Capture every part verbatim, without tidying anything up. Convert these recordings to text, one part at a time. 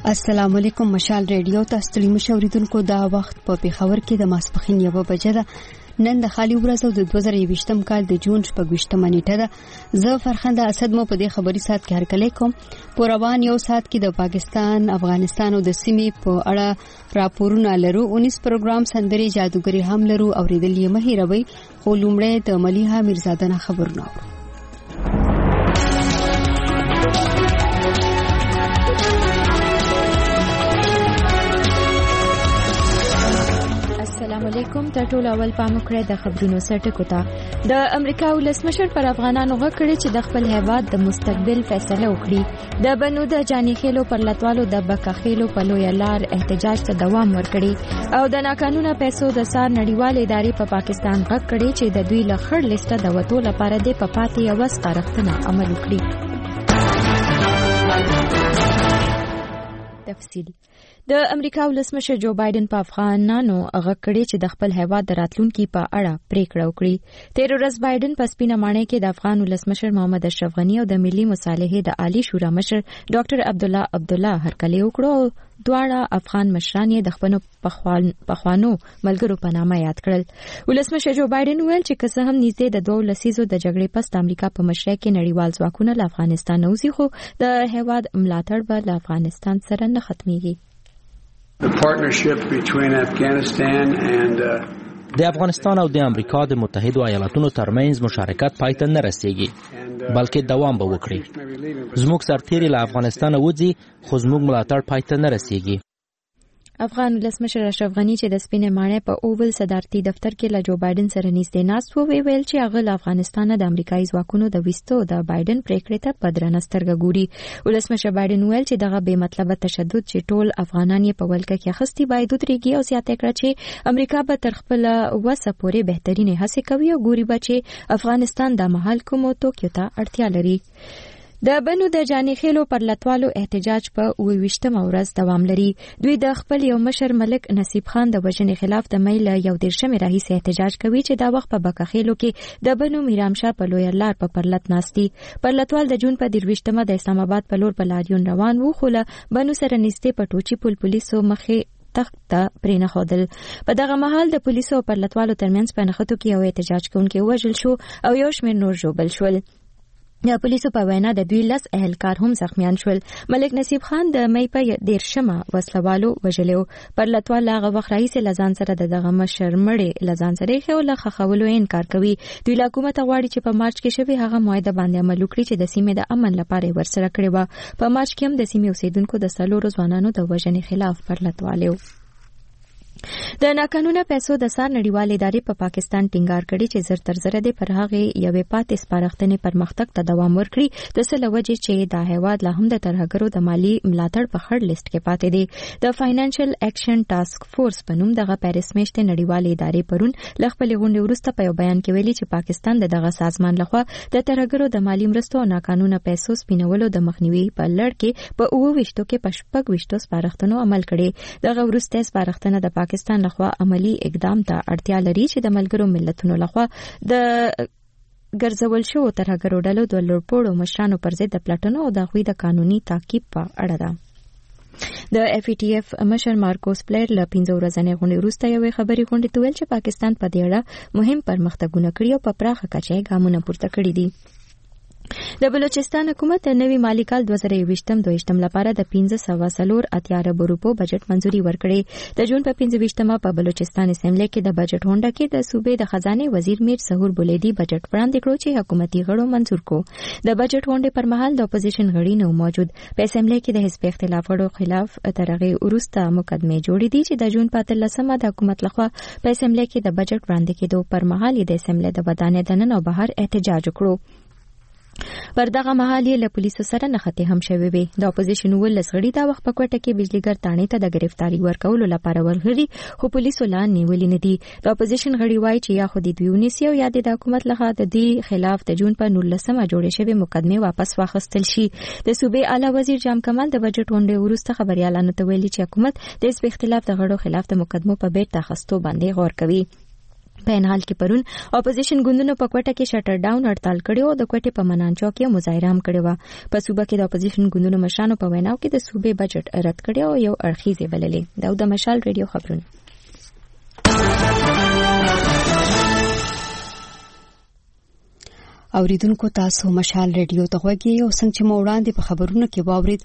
السلام علیکم. مشال ریډیو ته ستړي مشوریدونکو دا وخت په پیښور کې د ماسپخین یو بجه ده. نن د خالي ورځ او د دوه زره یوویشتم کال د جون شپږویشتمه نیټه ده. زه فرخنده اسد مو په دې خبري سات کې هرکلی کوم. په روان یو سات کې د پاکستان، افغانستان او د سیمې په اړه راپورونه لرو. اونیس پروګرام سندري جادوګری هم لرو او ریدلې مهیروي. خو لومړی د ملیحه میرزاده نه خبرونه اورو. السلام علیکم. ته ټول اول پام وکړئ د خبرونو سرټکو ته. د امریکا ولسمشر پر افغانانو غږ کړی چې د خپل هیواد د مستقبل فیصله وکړي. د بنو د جاني خېلو پر لټوالو د بکخېلو په لوی لار احتجاج ته دوام ورکړي او د ناقانونه پیسو د سار نړیوال ادارې په پاکستان غږ کړی چې د دوی له خړ لیسټه د وټو لپاره د پپاتې یو سپارښتنه عمل وکړي. تفصیل د امریکا ولسمشر جو بایدن په افغانانو غږ کړی چې د خپل هیواد د راتلونکي په اړه پریکړه وکړي. تیر ورځ بایدن په سپینه ماڼۍ کې د افغان ولسمشر محمد اشرف غنی او د ملي مصالحې د عالی شورا مشر ډاکټر عبدالله عبدالله هرکلی وکړو. دواړه افغان مشران یې د خپل پخوانو ملګرو په نامه یاد کړل. ولسمشر جو بایدن ویل چې که څه هم نږدې د دوه لسیزو د جګړې پس د امریکا په مشرۍ کې نړیوال ځواکونه له افغانستان وځي، خو د هیواد ملاتړ به له افغانستان سره نه ختمیږي. The partnership between Afghanistan and uh, د افغانستان او د امریکا د متحدو ایالاتونو ترمنځ مشارکت پای ته نه رسیږي، بلکې دوام به وکړي. زموږ سرتیري له افغانستان وځي، خو زموږ ملاتړ پای ته نه رسیږي. افغان ولسمشر اشرف غنی چې د سپینې ماڼۍ په اوول صدارتي دفتر کې له جو بایدن سره نږدې ناست و، ویل چې هغه له افغانستان د امریکایي ځواکونو د ویستو د بایدن پریکړې ته په درنه سترګه ګوري. ولسمشر بایدن ویل چې دغه بې مطلبه تشدد چې ټول افغانان یې په ولکه کې اخیستي باید ودرېږي او زیاته کړه چې امریکا به تر خپله وسه پورې بهترینې هڅې کوي او ګوري به چې افغانستان د مهال کومو توکیو ته اړتیا لري. د بنو د جاني خېلو پر لټوالو احتجاج په اوویشتمه ورځ دوام لري. دوی د خپل یو مشر ملک نصیب خان د وژنې خلاف د مې له یو دیرشمې راهیسې احتجاج کوي چې دا وخت په بکخېلو کې د بنو میرامشاه په لوی لار په پرلط ناستي. پر لټوال د جون په دیرویشتمه د اسلام آباد په لور په لاریون روان وو، خو له بنو سره نږدې په ټوچي پل پولیسو مخې تخت ته پرې نه ښودل. په دغه مهال د پولیسو او پر لټوالو ترمنځ په نښتو کې یو احتجاج کوونکی وژل شو او یو شمېر نور ژوبل شول. د پولیسو په وینا د دوی لس اهلکار هم زخمیان شول. ملک نصیب خان د مې په دیرشمه وسلوالو وژلی و. پر لټوال هغه وخت راهیسې له ځان سره د دغه مشر مړی له ځان سره ایښی او له ښخولو انکار کوي. دوی له حکومته غواړي چې په مارچ کې شوې هغه معاهده باندې عمل وکړي چې د سیمې د امن لپاره یې ورسره کړې وه. په مارچ کې هم د سیمې اوسیدونکو د څلورو ځوانانو د وژنې خلاف پر لټوالی و. د ناقانونه پیسو د سار نړیوال ادارې په پاکستان ټینګار کړي چې زر تر زره د پر هغې یوې پاتې سپارښتنې پرمختګ ته دوام ورکړي د څه له وجې چې دا هیواد لا هم د ترهګرو د مالي ملاتړ په خړ لیست کې پاتې دی. د فاینانشل اکشن ټاسک فورس په نوم دغه پیرس میاشتې نړیوال ادارې پرون له خپلې غونډې وروسته په یو بیان کې ویلي چې پاکستان د دغه سازمان لخوا د ترهګرو د مالي مرستو او ناقانونه پیسو سپینولو د مخنیوي په لړ کې په اوه ویشتو کې په شپږ ویشتو سپارښتنو عمل کړي. دغه وروسته سپارښتنه د پاکستان لخوا عملی اقدام ته اړتیا لري چې د ملګرو ملتونو لخوا د ګرځول شوو ترهګرو ډلو د لوړپوړو مشرانو پر ضد د پلټنو او د هغوی د قانوني تعقیب په اړه ده. د اف ای ټي اف مشر مارکوس پلیر له پنځه ورځنۍ غونډې وروسته یوې خبري غونډې ته ویل چې پاکستان په دې اړه مهم پرمختګونه کړي او په پراخه کچه یې ګامونه پورته کړي دي. د بلوچستان حکومت د نوي مالی کال دوه زره یوویشتم دویشتم لپاره د پنځه سوه څلور اتیا اربو روپو بجټ منځوري ورکړې. د جون په پنځه ویشتمه په بلوچستان اسمبلی کې د بجټ غونډه کې د صوبې د خزانې وزیر میر ظهور بولیدي بجټ وړاندې کړو چې حکومتي غړو منظور کو. د بجټ غونډې پر مهال د اپوزیشن غړي نه موجود. په اسمبلی کې د حزب اختلاف غړو خلاف تر هغې وروسته مقدمې جوړې دي چې د جون په اتلسمه د حکومت لخوا په اسمبلی کې د بجټ وړاندې کېدو پر مهال د اسمبلی د ودانۍ دننه او بهر احتجاج وکړو. پر دغه مهال یې له پولیسو سره نښتې هم شوې وې. د اپوزیشن ولس غړي دا وخت په کوټه کې بجلیګر تاڼې ته د ګرفتاري ورکولو لپاره ورغلي، خو پولیسو لا نیولي نه دي. د اپوزیشن غړي وایي چې یا خو د دوی ونیسي او یا د حکومت لخوا د دې خلاف د جون په نولسمه جوړې شوې مقدمې واپس واخیستل شي. د صوبې اعلی وزیر جام کمال د بجټ غونډې وروسته خبریالانو ته ویلي چې حکومت د حزب اختلاف د غړو خلاف د مقدمو په بیرته اخیستو باندې غور کوي. په انحال کې پرون اپوزیشن ګوندونو په کوټه کې شټر ډاون هړتال کړی او د کوټې په منانچو کې مظاهره هم کړې و. په صوبه کې د اپوزیشن ګوندونو مشرانو په ویناو کې د صوبې بجټ رد کړی او یو اړخیزې بللې. دا د مشال ریډیو خبرونه. اوریدونکو تاسو مشال ریډیو ته غوږی او څنګه چې مو وړاندې په خبرونو کې واورید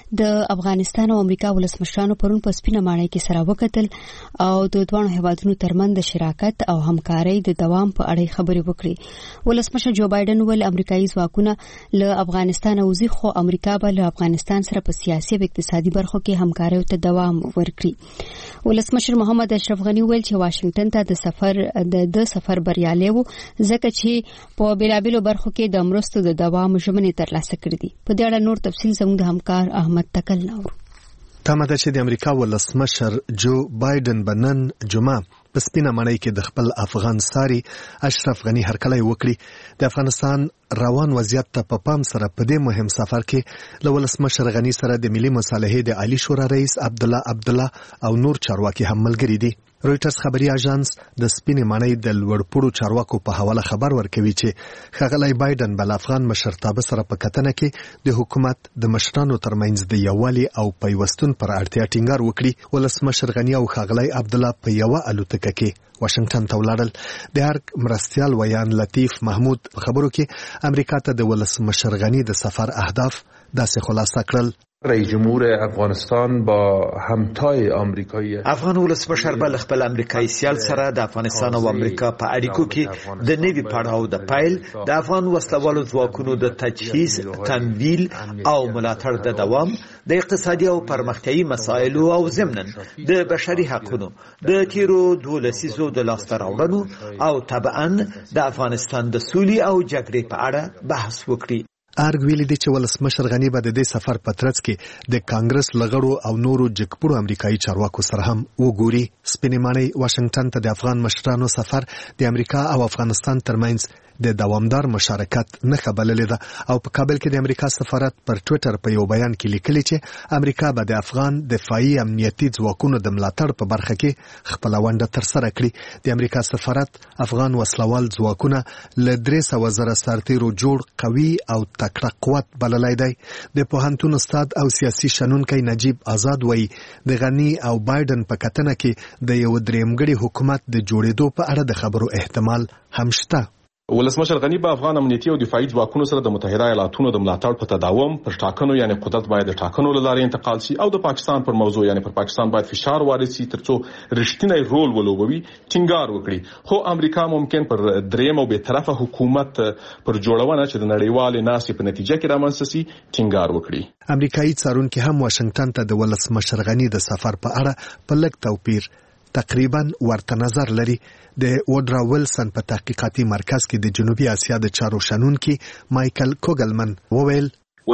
د افغانستان او امریکا ولسمشرانو پرون په سپینه ماڼۍ کې سره وکتل او د دوه هیوادونو ترمنځ د شراکت او همکارۍ د دوام په اړه خبرې وکړي. ولسمشر جو بایدن ول امریکایي ځواکونه له افغانستان وزي خو امریکا به له افغانستان سره په سیاسي او اقتصادي برخو کې همکارۍ ته دوام ورکړي. ولسمشر محمد اشرف غنی ویل چې واشنگټن ته د سفر د سفر بریالي وو ځکه چې په بیلابیلو برخو کې د مرستو د دوام ژمنې ترلاسه کړې دي. په دې اړه نور تفصیل زموږ د همکار احمد تکل نور. تمه ده چې د امریکا ولسمشر جو بایدن بنن جمعه په سپینه ماڼۍ کې د خپل افغان ساري اشرف غنی هرکلی وکړي. د افغانستان روان وضعیت ته په پام سره په دې مهم سفر کې له ولسمشر غنی سره د ملي مصالحې د عالی شورا رئیس عبدالله عبدالله او نور چارواکي هم ملګري دي. رويټرز خبري اژانس د سپینې ماڼۍ د لوړپوړو چارواکو په حواله خبر ورکوي چې ښاغلی بایدن بل افغان مشرتابه سره په کتنه کې د حکومت د مشرانو ترمنځ د یووالي او پیوستون پر اړتیا ټینګار وکړي. ولسمشر غنی او ښاغلی عبدالله په یوه الوتکه کې واشنگټن ته ولاړل. د ارګ مرستیال ویان لطیف محمود په خبرو کې امریکا ته د ولسمشر غنی د سفر اهداف داسې خلاصه کړل. رئیس جمهور افغانستان با همتای آمریکایی افغان ولسمشر بل خپل امریکایي سیال سره د افغانستان او امریکا په اړیکو کې د نوي پړاو د پایل د افغان وسلوالو ځواکونو د تجهیز، تمویل او ملاتړ د دوام، د اقتصادي او پرمختیايي مسایلو او ضمناً د بشري حقوقو د تیرو دوه لسیزو د لاسته راوړنو او طبعاً د افغانستان د سولې او جګړې په اړه بحث وکړي. ارګ ویلي دی چې ولسمشر غنی به د دې سفر په ترڅ کې د کانګرس لغړو او نورو جګپړو امریکایي چارواکو سره هم وګوري. سپینې ماڼۍ واشنگټن ته د افغان مشرانو سفر د امریکا او افغانستان ترمنځ د دوامدار مشارکت نښه بللې ده او په کابل کې د امریکا سفارت پر ټوئیټر په یو بیان کې لیکلي چې امریکا به د افغان دفاعي امنیتي ځواکونو د ملاتړ په برخه کې خپل ونډه ترسره کړي. د امریکا سفارت افغان وسلوال ځواکونه له درې سوه زره سرتیرو جوړ قوي او تکړه قوت بللی دی. د پوهنتون استاد او سیاسي شنونکی نجیب آزاد وایي د غنی او بایدن په کتنه کې د یو درېمګړي حکومت د جوړېدو په اړه د خبرو احتمال هم شته. ولسمشر غنی په افغان امنیتي او دفاعي ځواکونو سره د متحده ایالاتونو د ملاتړ په تداوم پر ټاکنو یعنی قدرت باید د ټاکنو لاره انتقال شي او د پاکستان پر موضوع یعنی پر پاکستان باید فشار وارد شي ترڅو رښتینی رول ولوبوي ټینګار وکړي. خو امریکا ممکن پر دریم او به طرفه حکومت پر جوړونه چې د نړیوال ناسې په نتیجه کې رامنځته شي ټینګار وکړي. امریکایي څارونکي هم واشنگټن ته د ولسمشر غنی د سفر په اړه په لږ توپیر تقریبا ورته نظر لري. د وډرا ویلسن په تحقیقاتي مرکز کې د جنوبي اسیا د چارو شنونکي مایکل کوګلمن وویل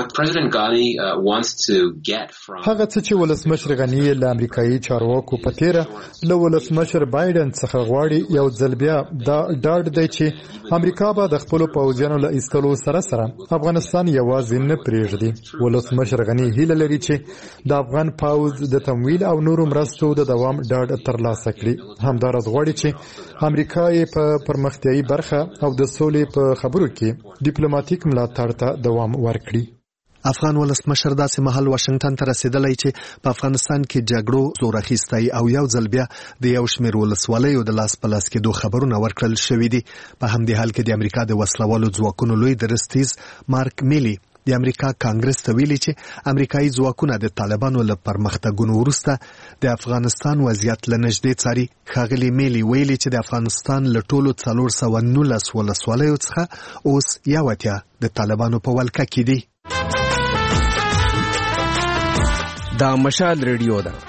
هغه څه چې ولسمشر غنی له امریکایي چارواکو په تیره له ولسمشر بایدن څخه غواړي یو ځل بیا دا ډاډ دی چې امریکا به د خپل پوځیانو له ایستلو سره سره افغانستان یوازې نه پرېږدي. ولسمشر غنی هیله لري چې د افغان پوځ د تمویل او نورو مرستو د دوام ډاډ ترلاسه کړي. همدارس غواړي چې امریکا یې په پرمختیايي برخه او د سولې په خبرو کې ډیپلوماټیک ملاتړ ته دوام ورکړي. افغان ولسمشر داسې مهال واشنگټن ته رسیدلی چې په افغانستان کې جګړو زور اخیستی او یو ځل بیا د یو شمېر ولسوالیو د لاس په لاس کېدو خبرونه ورکړل شوي دي. په همدې حال کې د امریکا د وسلوالو ځواکونو لوی درستیز مارک میلی د امریکا کانګرس ته ویلي چې امریکایي ځواکونه د طالبانو له پرمختګونو وروسته د افغانستان وضعیت له نږدې څاري. ښاغلي میلی ویلي چې د افغانستان له ټولو څلور سوه نولس ولسوالیو څخه اوس یو اتیا د طالبانو په ولکه کې دي. دا مشال ریډیو ده.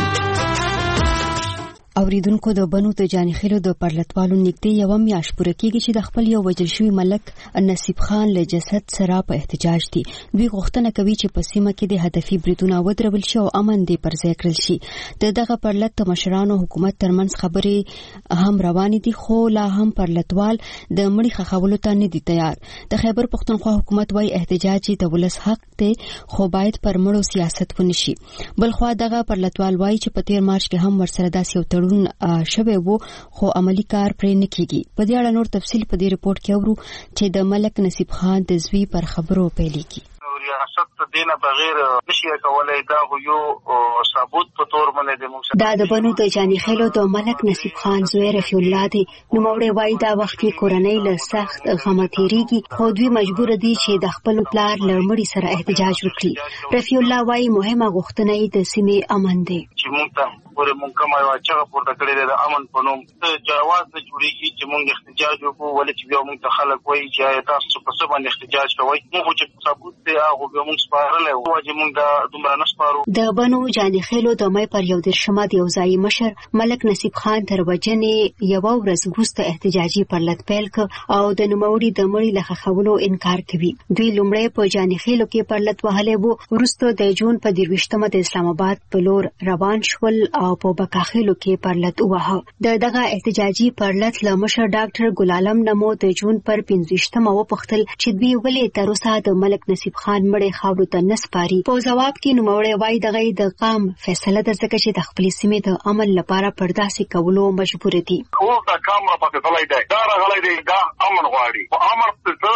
اوریدونکو د بنو د جانخیلو د پرلتوالو نږدې یو میاشت پوره کېږي چې د خپل یو وژل شوي ملک نصیب خان له جسد سره په احتجاج دي. دوی غوښتنه کوي چې په سیمه کې د هدفي بریدونه ودرول شي او امن دې پر ځای کړل شي. د دغه پرلت مشرانو حکومت ترمنځ خبرې هم روانې دي خو لا هم پرلتوال د مړي ښخولو ته نه دي تیار. د خیبر پښتونخوا حکومت وايي احتجاج د ولس حق دی خو باید پر مړو سیاست ونشي. بلخوا دغه پرلتوال وايي چې په تیر مارچ کې هم ورسره داسې یو تړون شوی وو خو عملی کار پرې نه کیږي. په دې اړه نور تفصیل په دې رپورت کې اورو چې د ملک نصیب خان د زوی پر خبرو پیلې کی. ریاست دینه بغیر نشي کولای دا یو ثابت په تور باندې د موږ دا د بنو د جانی خېلو د ملک نصیب خان زوی رفیع الله دی. نو موړې وای دا وخت کې کورنۍ له سخت غمه تیریږي خو دوی مجبور دي چې د خپل پلار لړمړي سره احتجاج وکړي. رفیع الله وای مهمه غوښتنه یې د سیمې امن دی چې موږ ته ورې مونږ کومه یو چې پورته کړی د امن په نوم ته جواز نه جوړیږي چې موږ احتجاج وکړو ولې چې بیا موږ ته خلک وایي چې تاسو په څه باندې احتجاج کوئ. موږ چې ثابت دی هغه به موږ سپارلی وو چې موږ دا دومره نه سپارو. د بنو جانی خېلو د مې پر یو دېرشمه د یو ځایي مشر ملک نصیب خان تر وجنې یوه ورځ وروسته احتجاجي پرلط پیل کړ او د نوموړي د مړي له ښخولو انکار کوي. دوی لومړی په جانی خېلو کې پرلط وهلی وو. وروسته د جون په دېرویشتمه د اسلام آباد په لور روان شول او په بکاخېلو کې پرلط وواهه. د دغه احتجاجي پرلط له مشر ډاکټر ګل عالم نمو د جون پر پنځویشتمه وپوښتل چې دوی ولې تر اوسه د ملک نصیب خان مړی خاورو ته نه سپاري. په ځواب کې نوموړی وایي دغه د قام فیصله ده ځکه چې د خپلې سیمې د امن لپاره پرداسې کولو مجبور دي. اوس دا قام را پاتې تللی دی دا راغلی دی دا امن غواړي په امر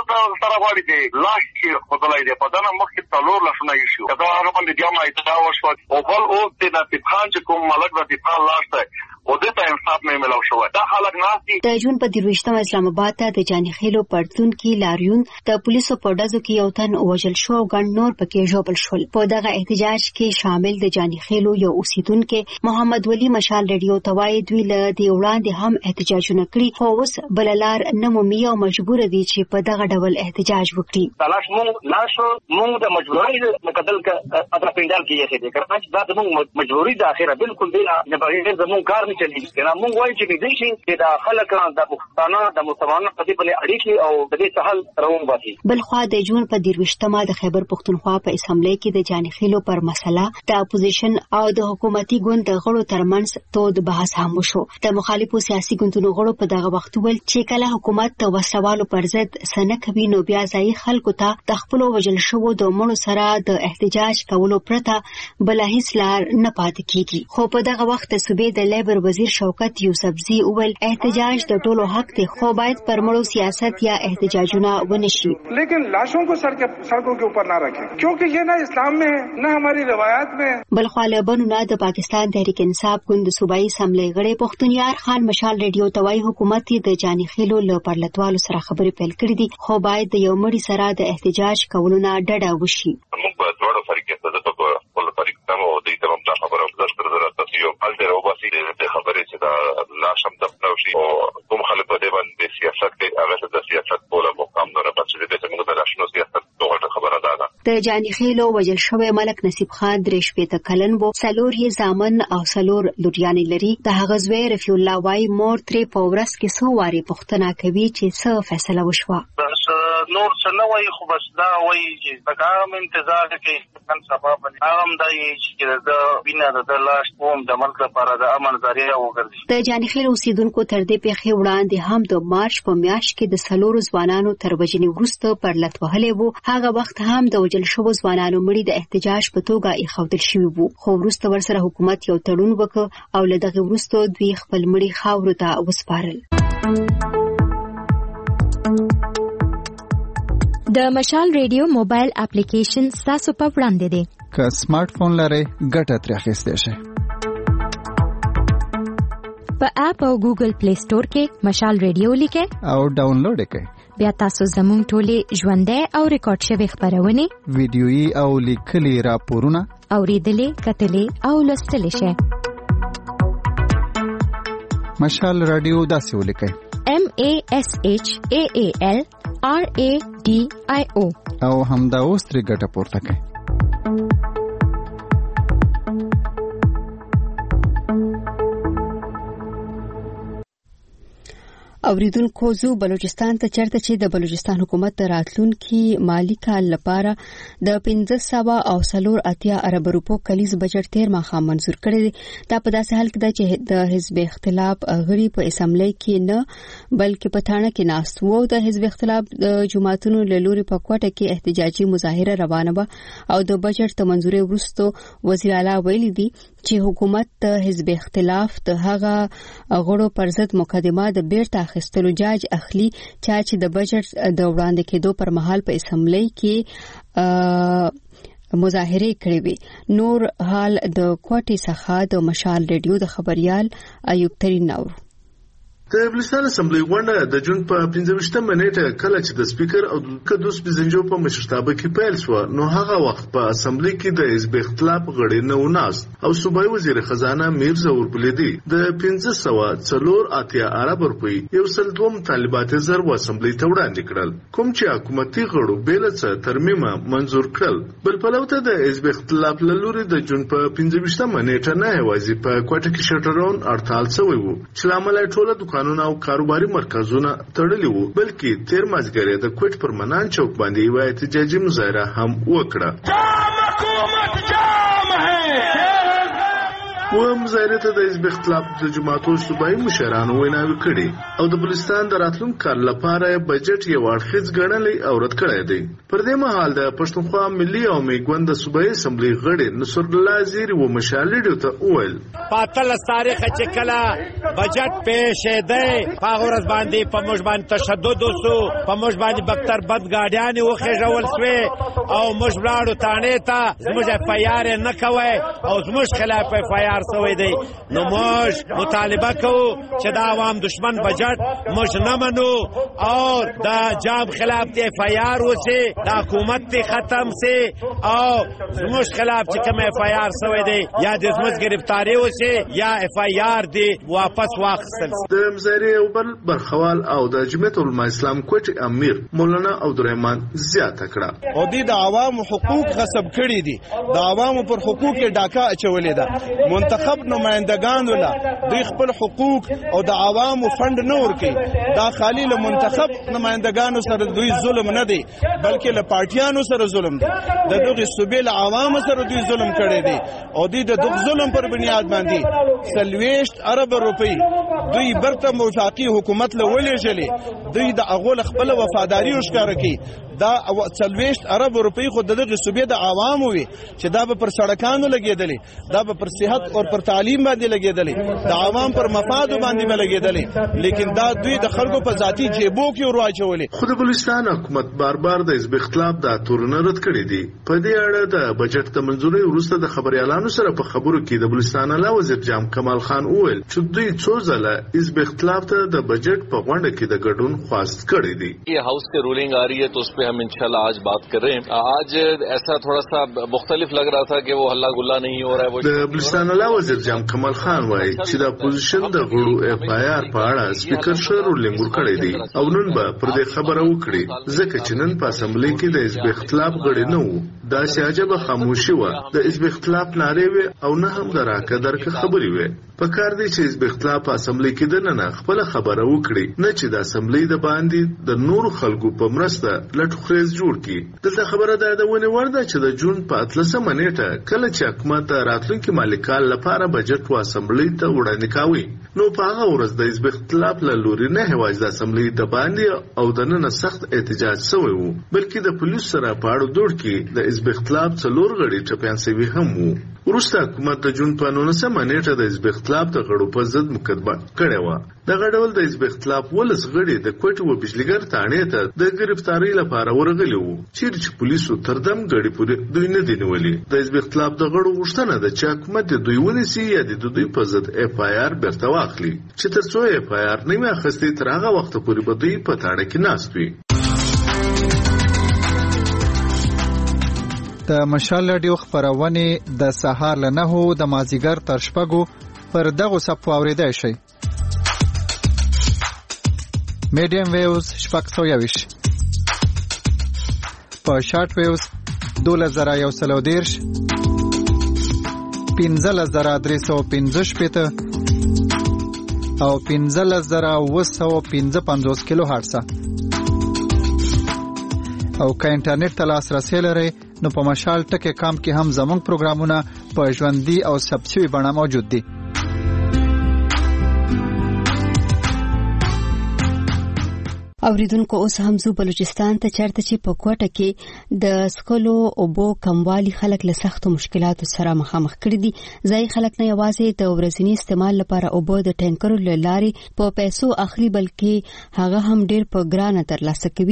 سره غواړي دی لاس چې ښودلی دی په دنه مخکې څلور لاسونه یې شو که دا هغه باندې بیا معاهده وشوه او بل اوس د نصیب خان چې کوم ملک نصیب خان لاس دی او د ته انصاف نه ملو شو دا خلک ناسي. د جون په دېرویشتمه اسلام آباد ته د جانی خېلو پړتون کې لاریون د پولیسو په ډزو کې یو تن وژل شو او ګڼ نور پکې ژوبل شول. په دغه احتجاج کې شامل د جانی خېلو یو اوسیدونکو محمد ولی مشال ریډیو ته وایي دوی له دې وړاندې هم احتجاجونه کړي خو اوس بل لار نه مومي او مجبور دي چې په دغه ډول احتجاج وکړي. تلاش مونږ لاشو مونږ د مجبورۍ مقدل ک اته پینډال کې یې دي کړه دا د مونږ مجبورۍ د اخره بالکل دی نه بغیر د مونږ کار نه چلیږي. کنه مونږ وایو چې دې شي چې د خلک د پښتانه د مسلمانانو په دې باندې اړیکې او د دې سهال روان واسي. بل خو د جون په دېرویشتمه د خیبر پښتونخوا په اسمبلی کې د جانی خېلو پر مسله د اپوزیشن او د حکومتي ګوند د غړو ترمنځ تود بحث هم وشو. د مخالفو سیاسي ګوندونو غړو په دغه وخت ویل چې کله حکومت د وسلوالو پر ضد سنه کوي نو بیا ځای خلکو ته د خپل وجل شوو د مړو سره د احتجاج کولو پرته بل هیڅ لار نه پاتې کیږي. خو په دغه وخت د صوبې د لیبر وزیر شوکت یوسفزی اول احتجاج د ټولو حق دی خو باید پر مړو سیاست یا احتجاجونه ونشي. لیکن لاشوں کو سڑکوں کے اوپر نہ رکھیں کیونکہ یہ نہ اسلام میں ہے نہ ہماری روایات میں ہے. بل خو له بنونه د پاکستان تحریک انصاف ګوند صوبایي اسمبلی غړي پښتونیار خان مشال ریډیو توای حکومت د جانی خېلو له پرلطوالو سره خبرې پیل کړې دي خو باید د یو مړي سره د احتجاج کولو نه ډډه وشي. موږ په ډوړو فریق ته د خپل فریق ته او د تمام ځا خبره او د ضرورت یو حل دی او باسي د خبرې چې دا لاشم دفنو شي او کوم خلک په دې باندې سیاست کې هغه د سیاست په اړه مقام نه پاتې دي چې موږ د لاشنو سیاست دوه خبره ده. د جانی خېلو وجل شوی ملک نصیب خان درې شپېته کلن وو. څلور یې زامن او څلور لوریانې لري. د هغه زوی رفیع الله وایي مور ترې په ورځ کې څو وارې پوښتنه کوي چې څه فیصله وشوه. نور څه نه وایي خو بس دا وایي چې دا هم انتظار کوي نن سبا باندې هغه دا یې چې د وینه د لاش قوم د ملک لپاره د امن ذریعہ وګرځي. د جانی خېلو اوسیدونکو تر دې پیښې وړاندې هم د مارچ په میاشت کې د څلورو ځوانانو تر وژنې وروسته پرلط وهلی وو. هغه وخت هم د وژل شوو ځوانانو مړي د احتجاج په توګه ایښودل شوي وو خو وروسته ورسره حکومت یو تړون وکړ او له دغې وروسته دوی خپل مړي خاورو ته وسپارل. د مشال ریډیو موبایل اپلیکیشن ستاسو په وړاندې دی. که سمارټ فون لرئ ګټه ترې اخیستی شئ. په اپ او ګوګل پلی سٹور کې مشال ریډیو لیکئ او ډاونلوډ یې کړئ. بیا تاسو زموږ ټولې ژوندۍ او ریکارډ شوې خپرونې ویډیويي او لیکلي راپورونه اورېدلې کتلې او لوستلی شئ. مشال رادیو داسې ولیکئ M A S H A A L R A D I O او همدا اوس ترې ګټه پورته کړئ. اوریدونکو زو بلوچستان ته چرته چې د بلوچستان حکومت د راتلونکي مالی کال لپاره د پنځه سوه او څلور اتیا ارب روپو کلیز بجټ تیر ماښام منظور کړی دی. دا په داسې حال کې ده چې د حزب اختلاف غړي په اسمبلی کې نه بلکې په تاڼه کې ناست وو. د حزب اختلاف د جماعتونو له لوري په کوټه کې احتجاجي مظاهره روانه وه او د بجټ د منظورۍ وروسته وزیر اعلی ویلي دي چې حکومت د حزب اختلاف د هغه غړو پر ضد مقدمه د بیرته اخیستلو جاج اخلي چې د بجټ د وړاندې کېدو پر مهال په اسمبلی کې مظاهره کړې وي. نور حال د کوټې څخه د مشال ریډیو د خبريال ایوب ترين نور. د بلوچستان اسمبلی غونډه د جون په پنځه ویشتمه نیټه کله چې د سپیکر او قدوس بزنجو په مشرتابه کې پیل شو، نو هغه وخت په اسمبلی کې د حزب اختلاف غړي نه وناست او صوبایي وزیر خزانه میر ظهور بلیدي د پنځه سوه څلور اتیا ارب روپۍ یو سل دوه مطالبات زر و اسمبلی ته وړاندې کړل، کوم چې حکومتي غړو بیل څه ترمیمه منزور کړل. بل پلوته د حزب اختلاف لوري د جون په پنځه ویشتمه نیټه نه یوازې په کوټه کې شټرون هړتال شوی وو چې لامل ټوله قانون او کاروباري مرکزونه تړلي وو، بلکې تیر مازګری د کوټ پر منان چوک باندې یو احتجاجي مظاهره هم وکړه. و مظاهره ته د حزب اختلاف د جماعتو صوبایي مشرانو ویناوي کړي او د بلوچستان د راتلونکي کال لپاره بجټ یو اړخیز ګڼلی او رد کړی دی. پر دې مهال د پښتونخوا ملي او میګوند د صوبایي اسمبلی غړي نصر الله زیری و مشال ریډیو ته وویل پاتل تاریخ چې کله بجټ پیښ دی په ورځ باندې په موږ باندې تشدد وسو، په موږ باندې بکتر بد گاډیان وخېژول سوې او موږ ولاړو تانه ته زموږ اف آی آر نه کوي او زموږ خلاف اف آی آر سوی دی. نو موږ مطالبه کوو چې د عوام دشمن بجټ موږ نه منو او د جام خلاف ته اف آی آر وسی، د حکومت ته ختم سي او زموږ خلاف چې کوم اف آی آر سوی دی یا د زموږ گرفتاری وسی یا اف آی آر دی واپس واخیستل. د مزاري او بل برخوال او د جمعیت العلماء اسلام کوټ امیر مولانا عبدالرحمن زیاته کړه او د عوام حقوق غصب کړي دي، د عوام پر حقوق ډاکا اچولې ده. منتخب نمائندگان ولا دوی خپل حقوق او د عوامو فند نه ورکي، دا خالی له منتخب نمائندگانو سره دوی ظلم نه دی بلکې له پارټیانو سره ظلم دی. د دغه صوبې له عوامو سره دوی ظلم کړي دي او دوی د دغه ظلم پر بنیاد باندې سلويشت ارب روپی دوی برته موافقي حکومت له ولې جلې دوی د اغول خپل وفاداری وشکاره کی. دا سلويشت ارب روپی خو دغه صوبې د عوامو وي چې دا به پر سړکانو لګیدلې، دا به پر صحت او پر تعلیم باندې لګیدلې، د عوام پر مفاد باندې لګیدلې، لیکن دا دوی د خلکو په ذاتی جیبو کې ورواچولې. خو د بلوچستان حکومت بار بار د حزب اختلاف د تورن رد کړی دی. په دې اړه د بجټ د منځوري وروسته د خبريالانو سره په خبرو کې د بلوچستان علاوه وزیر جام کمال خان وویل چې دوی څو ځله حزب اختلاف ته د بجټ په غونډه کې د ګډون خواست کړی دی. یہ ہاؤس کے رولنگ آ رہی ہے تو اس پہ ہم انشاءاللہ آج بات کر رہے ہیں. آج ایسا تھوڑا سا مختلف لگ رہا تھا کہ وہ ہلا گلا نہیں ہو رہا ہے. د بلوچستان علاوه وزیر جام کمال خان وایي چې د اپوزیشن د غړو اف آی آر په اړه سپیکر شه رولنګ ورکړی دی او نن به پر دې خبره وکړي ځکه چې نن په اسمبلی کې د حزب اختلاف غړي نه وو. دا چې عجبه خاموشي وه، د حزب اختلاف نارې وې او نه هم درکه درکه خبرې وې. په کار دی چې حزب اختلاف په اسمبلی کې دننه خپل خبره وکړي، نه چې د اسمبلی د باندې د نور خلکو په مرسته لټخریز جوړ کړي. دلته خبره ده د ونې ورده چې د جون په اتلسمه نیټه کله چې حکومت راتلونکي مالي کال لپاره بجټ و اسمبلی ته وړاندې کاوه، نو په هغه ورځ د حزب اختلاف له لوري نه هواز د اسمبلی د باندې او د نن سخت احتجاج شوی وو، بلکې د پولیس سره په اړه دوړ کې د حزب اختلاف څلور غړي ټپيان شوي هم وو. وروسته حکومت د جون په نولسمه نیټه د حزب اختلاف د غړو په ضد مقدمه کړې وه. دغه ډول د حزب اختلاف ولس غړي د کوټې و بجلیګر تانې ته د گرفتاری لپاره ورغلي وو، چیرې چې پولیسو تر دم غړي پورې دوی نه دی نیولي. د حزب اختلاف د غړو غوښتنه ده چې حکومت د دوی ونیسي یا د دوی په ضد اف آی آر بیرته واخلي، چې تر څو اف آی آر نه وي اخیستې تر هغه وخته پورې به دوی په تاړه کې ناست وي. د مشال رادیو خبرونه د سهار له نهو د مازیګر تر شپږو پر دغه صفحه اوریدای شئ. میډیم ویوز شپږ سوه یویش، په شارټ ویوز دولس زره یو سل او دېرش، پنځلس زره درې سوه پنځه شپېته او پنځلس زره اوه سوه پنځه پنځوس کیلو هرټزه. او که انټرنیټ ته لاسرسی لرئ نو په مشال ټکی کام کې هم زموږ پروګرامونه په ژوندي او ثبت شوي بڼه موجود دي. اوریدونکو اوس هم زو بلوچستان ته چرته چې په کوټه کې د سکلو او بو کموالی خلک له سختو مشکلاتو سره مخامخ کړي دي ځای خلک نه یوازې د ورځنی استعمال لپاره او بو د ټانکرو لارې په پیسو اخلي بلکې هغه هم ډیر په ګرانه ترلاسه کوي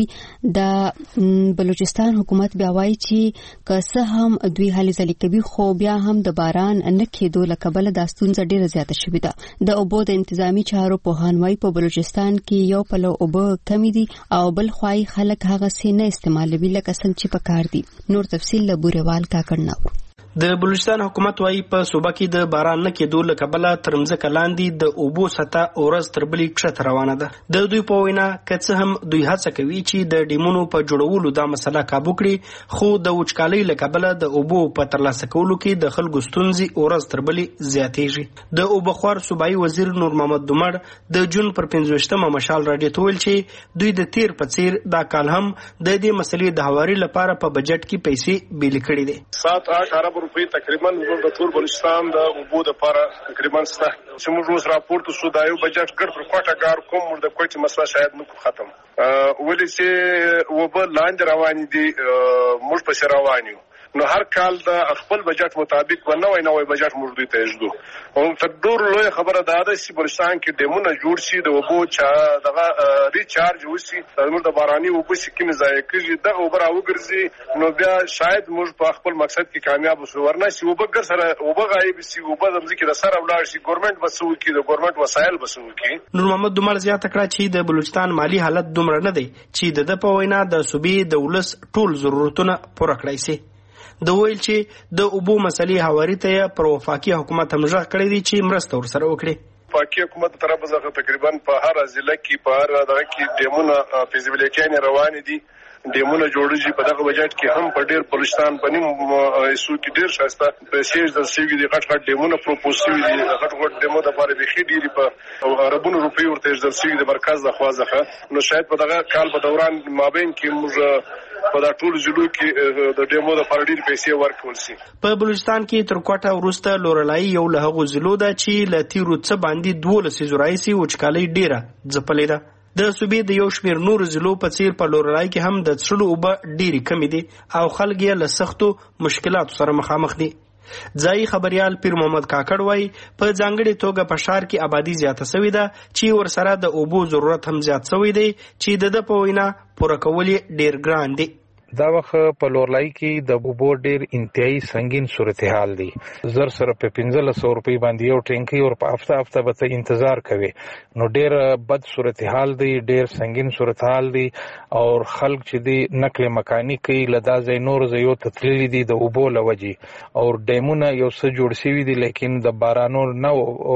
د بلوچستان حکومت بیا وایي چې که څه هم دوی هلې ځلې کوي خو بیا هم د باران نه کېدو له کبله دا ستونزه ډیره زیاته شوې ده د اوبو د انتظامی چارو پوهان وایي په بلوچستان کې یو پلو اوبه کمی دي او بل خوای خلک هغه سي نه استعمالوي لکه څنګه چې پکار دي نور تفصیل له بوريوال کا کړناو د بلوچستان حکومت وايي په صوبه کې د باران نه کېدو له کبله ترمځه کلاندې د اوبو سطح اورز تر بلې کښته روانه ده د دوی په وینا که څه هم دوی هڅه کوي چې د ډیمونو په جوړولو دا مسله کابو کړي خو د وچکالۍ له کبله د اوبو په ترلاسه کولو کې د خلکو ستونزې اورز تر بلې زیاتېږي د اوبخوار صوبایي وزیر نور محمد دومر د جون پر پنځویشتمه مشال راډیو ته ویل چې دوی د تیر په څیر دا کال هم د دې مسلې د هواري لپاره په بجټ کې پیسې بیل کړي دي سات آٹھ ارب روپۍ تقریبا د ټول بلوچستان د اوبو لپاره تقریبا سته چې موږ روز راپورټ شو دا یو بجټ ګر پر کوټه کار کوم د کوټه مسله شاید نو ختم ولې چې وبه لاندې روان دي موږ په روان یو نو هر کال د خپل بجټ مطابق ونوي نوې بجټ موږ دوی ته یږو او تر ډور لوی خبره ده چې بلوچستان کې ډیمونه جوړ شي د وبو چا دغه ریچارج وشي موږ د باراني وبو سکیم ځای کېږي د اوبر او ګرځي نو بیا شاید موږ په خپل مقصد کې کامیاب شو ورنه چې وبګر سره وبغ غایب شي وبد ځکه د سره ولاړ شي ګورنمنت بسو کې د ګورنمنت وسایل بسو کې نور محمد دومر زیاته کړه چې د بلوچستان مالی حالت دومره نه دی چې د په وینا د صوبې د ولس ټول ضرورتونه پوره کړی شي د ویل چې د اوبو مسلې هواري ته پر وفاقي حکومت هم ځخ کړی دي چې مرسته ورسره وکړي وفاقي حکومت طرف څخه تقریبا په هر ضلع کې په هر دغه کې ډیمونه فیزیبیلیټي روان دي ډیمونه جوړیږي په دغه بجټ کې هم په ډیر بلوچستان په نیم ایسو کې ډیر شاسته پیسې د سیوی دي غټ غټ ډیمونه پروپوز شوي دي غټ غټ ډیمو د لپاره د خې ډیری په اربونو روپی ورته د سیوی د مرکز د خوازخه نو شاید په دغه کال په دوران مابین کې موږ په دا ټول ضلعو کې د ډیمو د لپاره ډیر پیسې ورکول شي په بلوچستان کې تر کوټه ورسته لورلای یو له هغو ضلعو ده چې ل تیرو څه باندې دولس زورایسي وچکالۍ ډیره ځپلې ده د صوبې د یو شمیر نور ضلعو په څیر په لورلای کې هم د څړو اوبه ډیرې کمې دي او خلک یې له سختو مشکلاتو سره مخامخ دي ځای خبريال پیر محمد کاکړ وای په ځانګړي توګه په شهر کې آبادی زیاته شوې ده چې ورسره د اوبو ضرورت هم زیات شوی دی چې د په وینا پوره کول ډیر ګران دي دا وخت په لورلای کې د اوبو ډیر انتهایی سنگین صورتحال دی زر سره په پنځه سوه روپۍ باندې یو ټینکی او په هفته هفته به انتظار کوي نو ډیر بد صورتحال دی ډیر سنگین صورتحال دی او خلک چې دی نقل مکانی کوي لدا ځای نور ځایو تتللی دي د اوبو لوجي او ډیمونه یو څه جوړ شوي دي لیکن د بارانو نه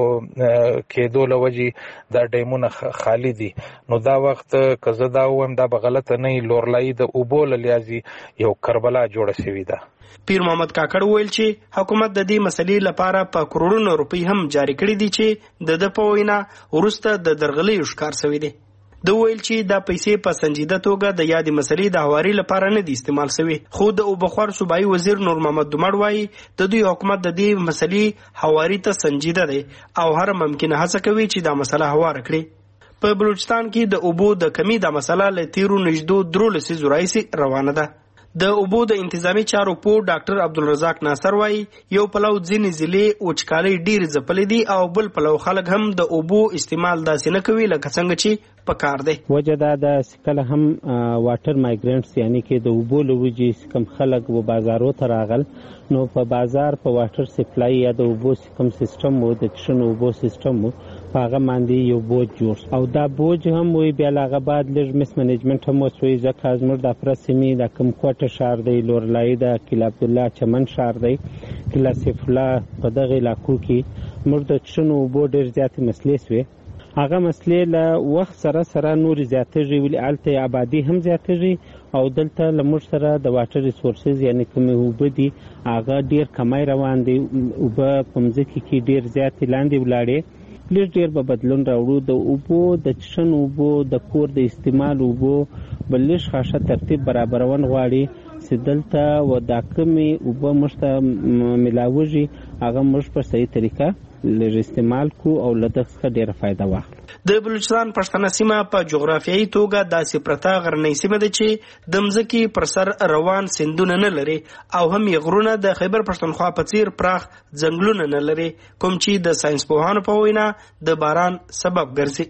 کېدو لوجي دا ډیمونه خالی دي نو دا وخت کزه دا وم دا به غلطه نه لورلای د اوبو ل یو کربلا جوړه شوې ده پیر محمد کاکړ ویل چې حکومت د دې مسلې لپاره په کروڑونو روپۍ هم جاری کړې دي چې د د په وینا ورسته د درغلۍ ښکار شوی دی د ویل چې دا پیسې په سنجیده توګه د یادې مسلې د هواري لپاره نه دي استعمال شوی خو د اوبخوار صوبایي وزیر نور محمد دومر وایي د دوی حکومت د دې مسلې هواري ته سنجیده دی او هر ممکنه هڅه کوي چې دا مسله هوار کړي په بلوچستان کې د اوبو د کمی د مسله له تیرو نږدې درو لسیزو راهیسې روانه ده د اوبو د انتظامی چارو په ډاکټر عبدالرزاق ناصر وایي یو پلو ځینې ضلع وچکالۍ ډیر ځپلې دي او بل پلو خلک هم د اوبو استعمال داسې نه کوي لکه څنګه چې پکار دی وجه دا د کله هم واټر مایګرنټس یعنی کې د اوبو لوجي کم خلک و بازارو ته راغل نو په بازار په واټر سپلای یا د اوبو کم سیستم وو د چشن اوبو سیستم وو هغه باندې یو بوج جوړ او دا بوج هم وی بیا هغه بعد لږ مس منیجمنت هم وسوي ځکه زموږ د پرسمي د کم کوټه شهر دی لورلای د کلا عبدالله چمن شهر دی کلا سیف الله په دغه علاقو کې موږ د چشن اوبو ډیر زیاتې مسلې سوي هغه مسلې له وخت سره سره نور زیاتېږي ولې الته آبادی هم زیاتېږي او دلته لمر سره د واټر ریسورسز یعنی کومه اوبه دي هغه ډیر کمای روان دي اوبه په مځکه کې ډیر زیاتې لاندې ولاړې لږ ډیر به بدلون راوړو د اوبو د چشن اوبو د کور د استعمال اوبو بل لږ خاصه ترتیب برابرون غواړي چې دلته و دا کمې اوبه موږ ته ملاویږي هغه موږ په صحیح طریقه لږ استعمال کو او له دغه څخه ډیره فایده واخلو د بلوچستان پښتنه سیمه په جغرافیایي توګه داسې پرته غرنۍ سیمه ده چې د مځکې پر سر روان سیندونه نه لري او هم یې غرونه د خیبر پښتونخوا په څیر پراخ ځنګلونه نه لري، کوم چې د ساينس پوهانو په وینا د باران سبب ګرځي.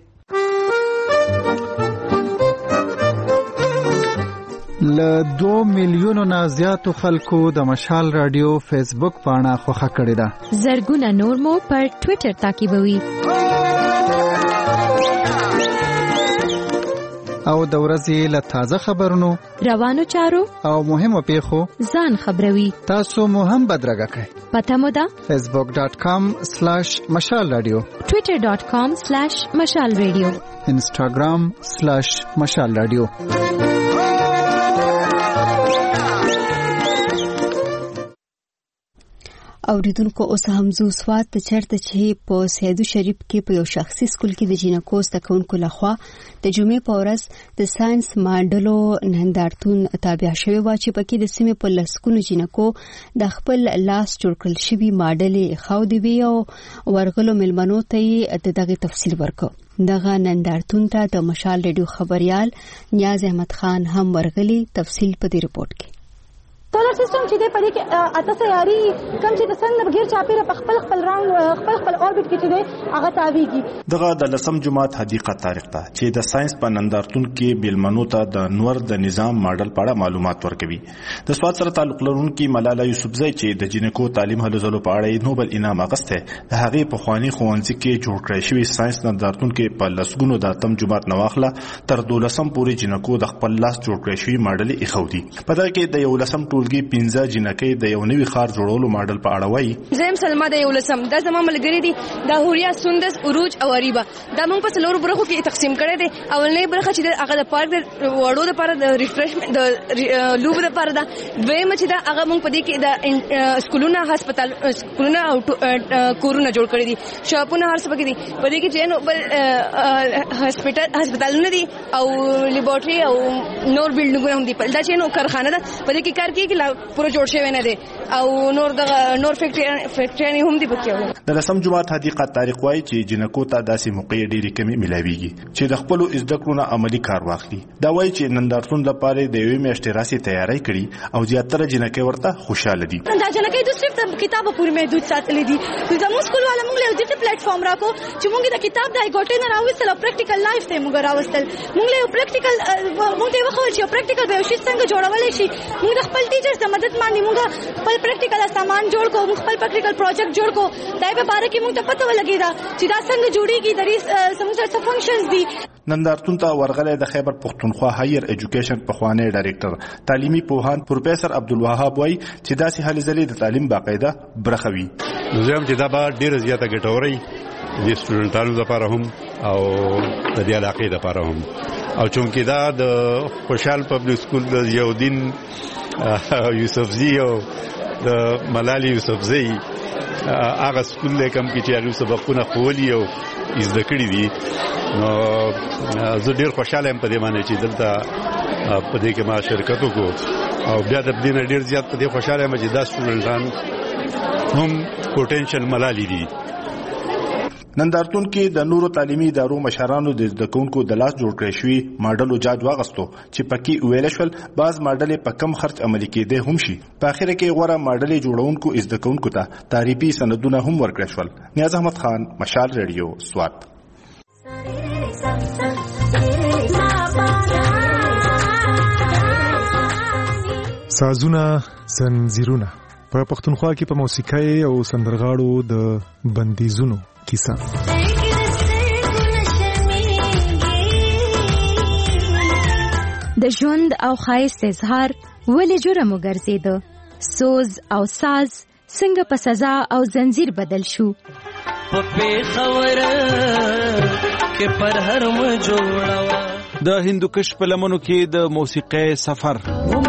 له دو میلیونو نه زیاتو خلکو د مشال رادیو فیسبوک پاڼه خوښه کړې ده. زرګونه نور مو پر ټوئیټر تعقیبوي. او د ورځې له تازه خبرونو، روانو چارو او مهمو پیښو ځان خبروي. تاسو مو هم بدرګه کړئ. پته مو ده فیسبوک ډاٹ کام سلیش مشال رادیو، ټوئیټر ډاٹ کام سلیش مشال رادیو، انسټاګرام سلیش مشال رادیو. اوریدونکو اوس هم زو سواد ته چرته چې په سیدو شریف کې په یو شخصي سکول کې د جینکو زدهکوونکو لخوا د جمعې په ورځ د ساينس ماډلو نندارتون تابع شوی و چې پکې د سیمې په لسکونو جینکو د خپل لاس جوړ کړل شوی ماډل خاودي وی او ورغلو ملمنو ته دغه تفصیل ورکړ. دغه نندارتون ته د مشال ریډیو خبريال نیاز احمد خان هم ورغلی. تفصیل په دې رپورت کې. سولر سیستم چې د پدې کې اته سیاري کوم چې د څنګه بغیر چاپیره په خپل خپل راوند خپل خپل اوربټ کې چې هغه تاویږي. دغه د لسم جمعات حدیقه تاریخ ته چې د ساينس په نندارتون کې بیلمنو ته د نور د نظام ماډل په اړه معلومات ورکوي. د سواد سره تعلق لرونکي ملاله یوسفزئی چې د جینکو تعلیم هلو ځلو په اړه نوبل انعام اخیسته، د هغه په خواني خوانځي کې جوړ کړی شوی ساينس نندارتون کې په لسګونو د اتم جمعات نواخله تر دولسم پورې جینکو د خپل لاس جوړ کړی شوی ماډل یې خودي. په دغه کې د یو لسم ټولګي پنځه جنکې د یو نوي خار جوړولو ماډل په اړه وایي. زم سلمہ د یو لسم د زما ملګری دي د هوریا سندس عروج او اریبا دا موږ په څلورو برخو کې تقسیم کړی دي. اولنې برخه چې د هغه د پارک د وړو لپاره د ریفریشمنت د لوب لپاره ده. دویمه چې دا هغه موږ په دې کې د سکولونو هسپتال سکولونو او کورونه جوړ کړی دي، شاپونه هر څه پکې دي. په دې کې چې نو بل هسپتال هسپتالونه دي او لیبارټري او نور بلډینګونه هم دي. په دا چې نو کارخانه ده په دې کې کار کوي چې پوره جوړ شوی نه دي او نور د نور فیکټری فیکټری هم دي پکې. د لسم جمعات حدیقه تاریخ وايي چې جنکو ته داسې موقع ډېری کمی ملاويږي چې د خپل زده کړو عملی کار واخلي. دا وايي چې نندارتون لپاره د یوې میاشتې راسي تیاری کړي او زیاتره جنکې ورته خوشاله دي. دا جنکې د صرف کتابه پورې محدود ساتلې دي. زموږ سکول والا موږ له دې پلیټ فارم راکو چې موږ د کتاب د ګوټې نه راوستل او پریکټیکل لایف ته موږ راوستل. موږ له پریکټیکل موږ ته وخت چې پریکټیکل به شي څنګه جوړول شي. موږ خپل ټیچرز د مدد باندې موږ خپل پریکټیکل سامان جوړ کو، خپل پریکټیکل پروجیکټ جوړ کو. دای په باره کې موږ ته پته ولګی دا چې دا څنګه جوړیږي، د ریس سمون سره فنکشنز دي. نندارتون ته ورغله د خیبر پښتونخوا هایر ایجوکیشن په خواني ډایریکټر تعلیمي پوهان پروفیسور عبدالوهاب وای چې داسې هلې ځلې د تعلیم باقاعده برخوي. زم چې دا به ډیره زیاته ګټوري د سټوډنټانو لپاره هم او د دې علاقې لپاره هم. او چونکې دا د خوشحال پبلک سکول د یودین یوسفزئی او د ملالي یوسفزئی هغه سکول له کوم کې چې هغه سبقونه خولي او زده کړی دي، نو زه ډیر خوشاله یم په دې باندې چې دلته په دې کې ما شرکت وکړو او بیا د دې ډیر زیات په دې خوشاله یم چې دا سټوډنټان هم پوتنشل ملالي دي. نندارتون کې د نورو تعلیمي ادارو مشرانو د زده کوونکو د لاس جوړ کړی شوی ماډل جاج واغستو چې پکې ویل شول بعض ماډل په کم خرچ عملي کېده هم شي. په اخر کې غوړه ماډل جوړونکو زده کوونکو ته تعریفي سندونه هم ورکړل شول. نیاز احمد خان، مشال ریډیو، سوات. سازونه زنجیرونه په پښتونخوا کې په موسیقۍ او سندرغاړو د بندیزونو کیسه. د ژوند او ښایست اظهار ولې جرم وګرځیده؟ سوز او ساز څنګه په سزا او زنجیر بدل شو؟ په پیښور کې پر هر م جوړوا د هندوکش په لمنو کې د موسیقۍ سفر.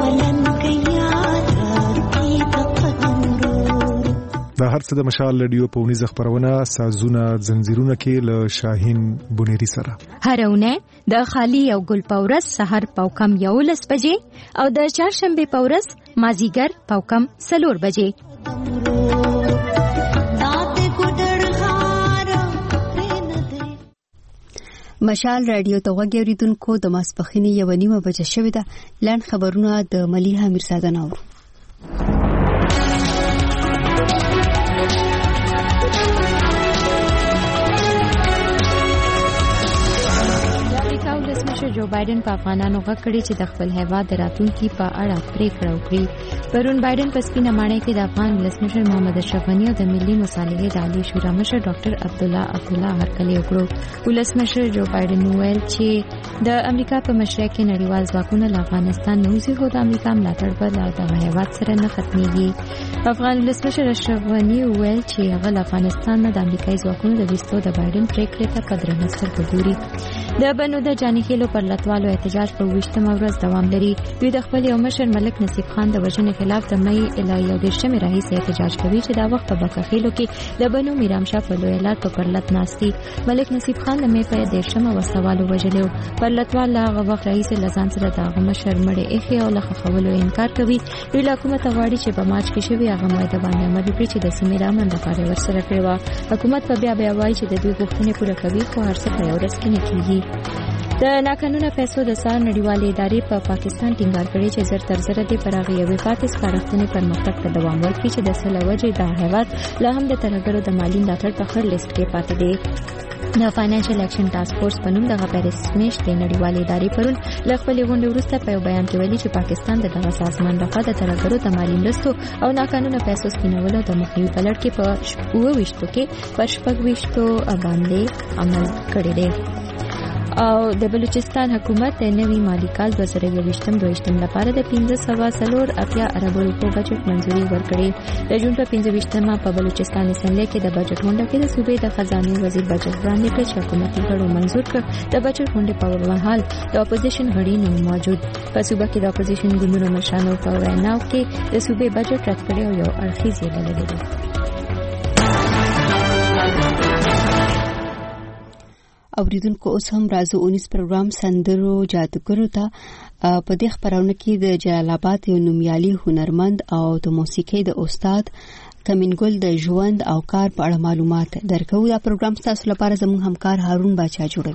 دا هر څه د مشال رادیو په ونیزه خبرونه سازونه زنجیرونه کې له شاهین بونيري سره هرونه د خالی او ګل پورس سحر پاوکم یولس بجې او د چهارشنبه پورس مازیګر پاوکم سلور بجې. مشال رادیو ته وګورئ اوریدونکو د ماسپخینې یو نیمه بجه شوې ده. لاند خبرونه د ملیحه میرزاده نور. جو بایدن په افغانانو غږ کړی چې د خپل هیواد د راتلونکي په اړه پریکړه وکړي. پرون بایدن په سپینه ماڼۍ کې د افغان ولسمشر محمد اشرف غني او د ملي مصالحې د عالی شورا مشر ډاکټر عبدالله عبدالله هرکلی وکړو. ولسمشر جو بایدن وویل چې د امریکا په مشرۍ کې نړیوال ځواکونه له افغانستان نه وځي، خو د امریکا ملاتړ به له دغه هیواد سره نه ختمیږي. افغان ولسمشر اشرف غني وویل چې هغه له افغانستان نه د امریکایي ځواکونو د ویستو د بایدن پریکړې ته په درنه سترګه ګوري. د بنو د جاني خیلو پر لټوالو احتجاج په ویشتمه ورځ دوام لري. دوی د خپل یو مشر ملک نصیب خان د وژنې خلاف د مې الی یو دېرشمې راهیسې احتجاج کوي چې دا وخت په بکخیلو کې د بنو میرامشاه په لوی لار په پرلط ناستي. ملک نصیب خان د مې په دېرشمه وسوالو وژلو. پرلطوال له هغه وخت راهیسې له ځان سره د هغه مشر مړی ایښی او له ښخولو انکار کوي. دوی له حکومت غواړي چې په مارچ کې شوې هغه معاهده باندې عمل وکړي چې د سیمې د امن لپاره ورسره کړې وه. حکومت په بیا بیا وایي چې د دوی غوښتنې پوره کوي، خو هر څه په یو ورځ کې نه کېږي. د ناقانونه پیسو د څار نړیوالې ادارې په پا پاکستان ټینګار کړی چې زر تر زره دې پر هغه یوې پاتې سپارښتنې پرمختګ ته دوام ورکړي چې د سله وجې دا هیواد لا هم د ترهګرو د مالي ملاتړ په خړ لیست کې پاتې دی. د فاینانشل اکشن ټاسک فورس په نوم دغه پیرس میاشتې نړیوالې ادارې پرون له خپلې غونډې وروسته په یو بیان کې ویلي چې پاکستان د دغه سازمان لخوا د ترهګرو د مالي مرستو او ناقانونه پیسو سپینولو د مخنیوي په لړ کې په اووه ویشتو کې پر شپږ ویشتو باندې عمل کړی دی. او د بلوچستان حکومت د نوي مالی کال دوه زره یوویشتم دویشتم لپاره د پنځه سوه څلور اتیا اربو روپو بجټ منځوري ورکړې. د جون په پنځه ویشتمه په بلوچستان اسمبلی کې د بجټ غونډه کې د صوبې د خزانې وزیر بجټ وړاندې کړ چې حکومتي غړو منځور کړ. د بجټ غونډې په مهال د اپوزیشن غړي نه موجود. په صوبه کې د اپوزیشن ګوندونو مشرانو په ویناو کې د صوبې بجټ رد کړی او یو اړخیز یې بللی دی. اوریدونکو اوس هم راځو اونیس پروګرام سندرو جادوګرو ته. په دې خبرونه کې د جلال آباد یو نومیالي هنرمند او د موسیقۍ د استاد کمینګل د ژوند او کار په اړه معلومات درکوي. دا پروګرام تاسو لپاره زموږ همکار هارون باچا جوړوي.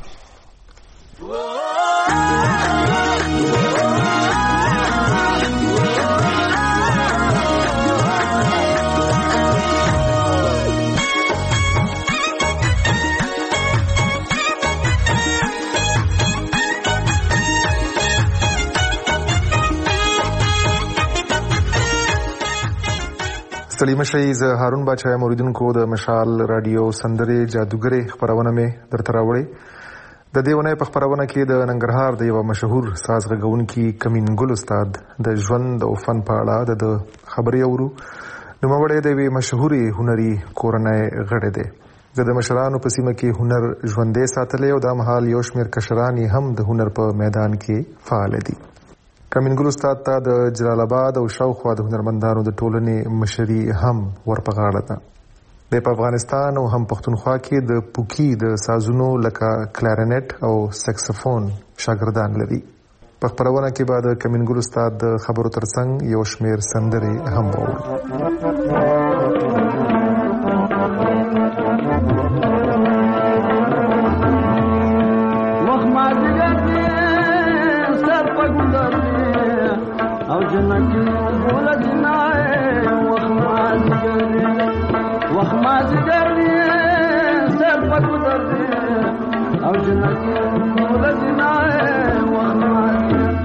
سلیم شي ز هارون باچا موریدونکو د مشال رادیو سندرې جادوګرې خبرونه مې درته راوړې. د دې ونې په خبرونه کې د ننګرهار د یو مشهور ساز غږونکي کمینګل استاد د ژوند او فن په اړه د خبرې اورو. نوموړی د یوې مشهورې هنري کورنۍ غړی دی. د مشرانو په سیمه کې هنر ژوندی ساتلی او د مهال یو شمېر کشران هم د هنر په میدان کې فعال دي. کمینګل استاد ته د جلال آباد او شاوخوا د هنرمندانو د ټولنې مشري هم ورپه غاړه ده. د په افغانستان او هم پښتونخوا کې د پوکي د سازونو لکه کلارینټ او سکسفون شاګردان لري. په خبرونه کې بعد کمینګل استاد د خبرو ترڅنګ یو شمېر سندرې هم ووري. او جنتی بولا جنائے وخماز گرے وخماز گرے سر پک درے او جنتی بولا جنائے وخماز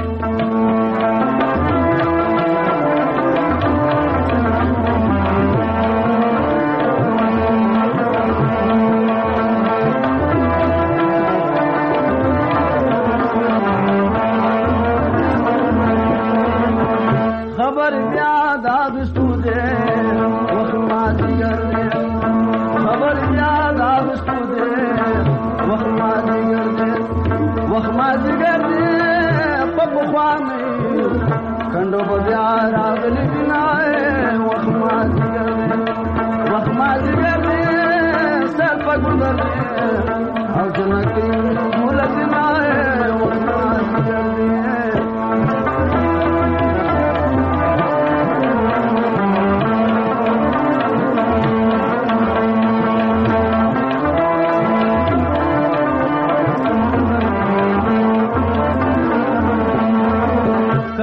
خبر یاد آگستو دے وخمازی گردے خبر یاد آگستو دے وخمازی گردے وخمازی گردے پپخوامی کنڈو بزیار آگلی بنائے وخمازی گردے وخمازی گردے سر پک گردے او جنکی مولد بنائے وخمازی گردے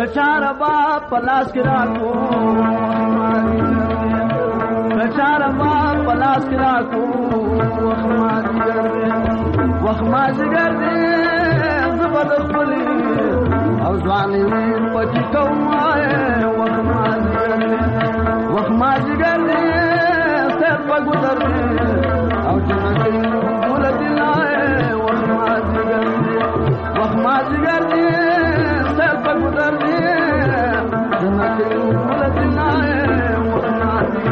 کچاره با پلاس کې راکو کچاره با پلاس کې راکو وخت ما جګر دې زبر خپلې او ځواني پټي کوم وخت ما جګر دې وخت ما جګر دې سر په ګذر دې او جنګي ګول دې وخت ما جګر دې وخت ما جګر دې سر په ګذر دې جنګي ګول دې وخت ما جګر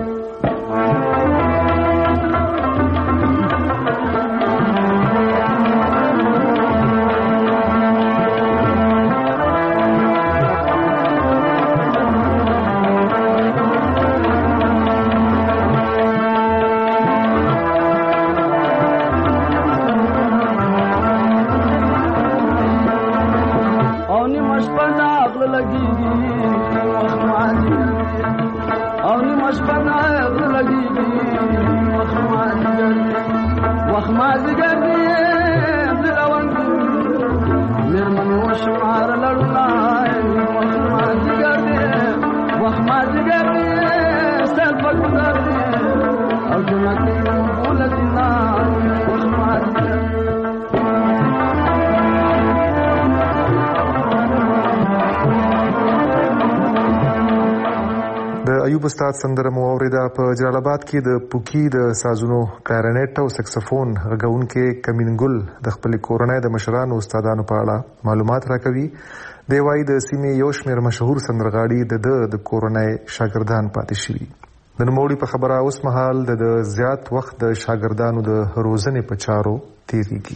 ایوب استاد سندره مو اوریدا په جلال آباد کې د پوکی د سازونو کلارینټ او سکسفون غږونکو کمینګل د خپل کورنۍ د مشرانو استادانو په اړه معلومات راکوي. دی وايي د سیمې یو شمېر مشهور سندرغاړي د د کورنۍ شاګردان پاتې شوي. د نوموړي په خبره اوس مهال د زیات وخت د شاګردانو د روزنې په چارو تیریږي.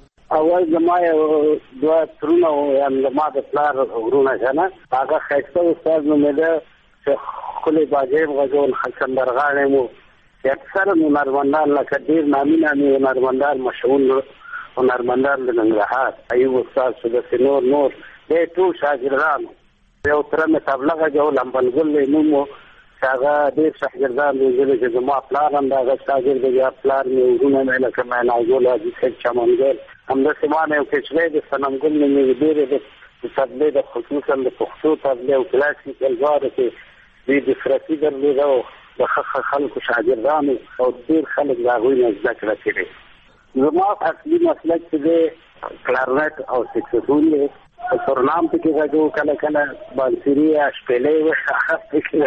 اول زما یو دوه ترونه یم زما د پلار غرونه کنه هغه ښایسته استاد نو مې خلی باجیم غزون سندرغاړی مو اکثر هنرمندان لکه ډېر نامي نامي هنرمندان مشهور هنرمندان د ننګرهار ایوب استاد سدسي نور نور دی ټول شاګردانو یو تره مې طبله غږول امبلګل دی نوم و چې هغه ډېر شاګردان روزلي چې زما پلار هم د هغه شاګرد دی یا پلار مې ورونه مې لکه معناګل حاجي صاحب چمنګل همداسې ما نه یو کچری د صنمګل مې مې ډېرې د طبلې د خصوصا د پښتو طبلې او کلاسیک الزاره کې دوی د فرسي درلوده او د ښه خلکو شاګردانو او ډېر خلک د هغوی نه زده کړه کړې. زما اصلي مسلک چې دی کلارنټ او سکسفون دی سرنام پکې غږو کله کله بانسري یا شپېلۍ هغه پکې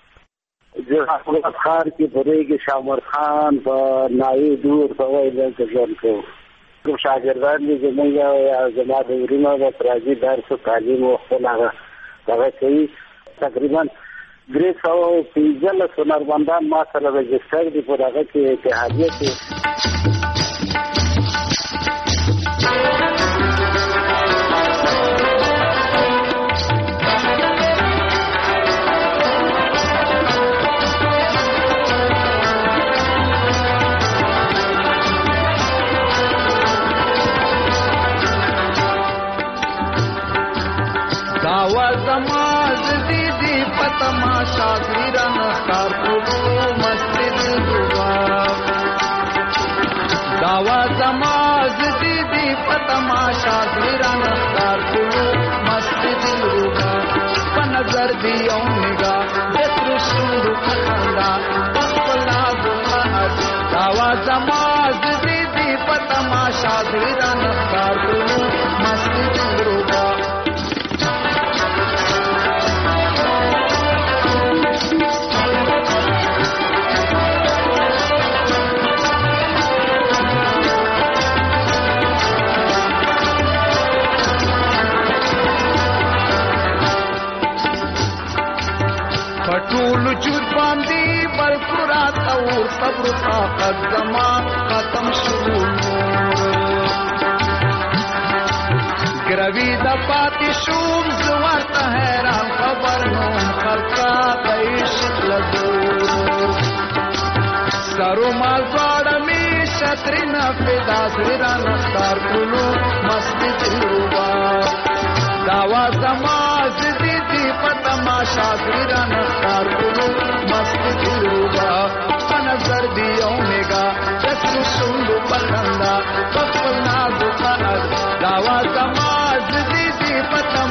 غږو جهاد ښار کې پرېږي شامر خان په نایي دور په وایي دلته ژوند کوو. کوم شاګردان دي زموږ یا زما د ورونو د راځي درس او تعلیم او خپل هغه هغه کوي. تقریبا درې سوه پنځلس هنرمندان ما سره رجسټر دي په هغه کې اتحادیه کې. तमाशा गिरन कारपुरु मस्जिद दुआ दावा जमाज दीदी पतमाशा गिरन कारपुरु मस्जिद दुआ पनजर दियो निगा बेत्र सुंदु खंदा पपला दुआ दावा जमाज दीदी पतमाशा गिरन कारपुरु मस्जिद दुआ पटूल चुत बांधी बलकुरात और सब्र ताकत जमा खत्म शुरू गिरवी दपाती शूम जुवत हैरान खबर नून खलका कैश लगो सरो माल बाड़ में शत्री न फिदा सिरा नस्तार कुलू मस्जिद रुबा दावा समाज दीदी पतमाशा गिरा नस्तार कुलू मस्जिद रुबा पनजर दियो निगा जसु सुंदु पसंदा पपना दुकान दावा समाज दीदी पतम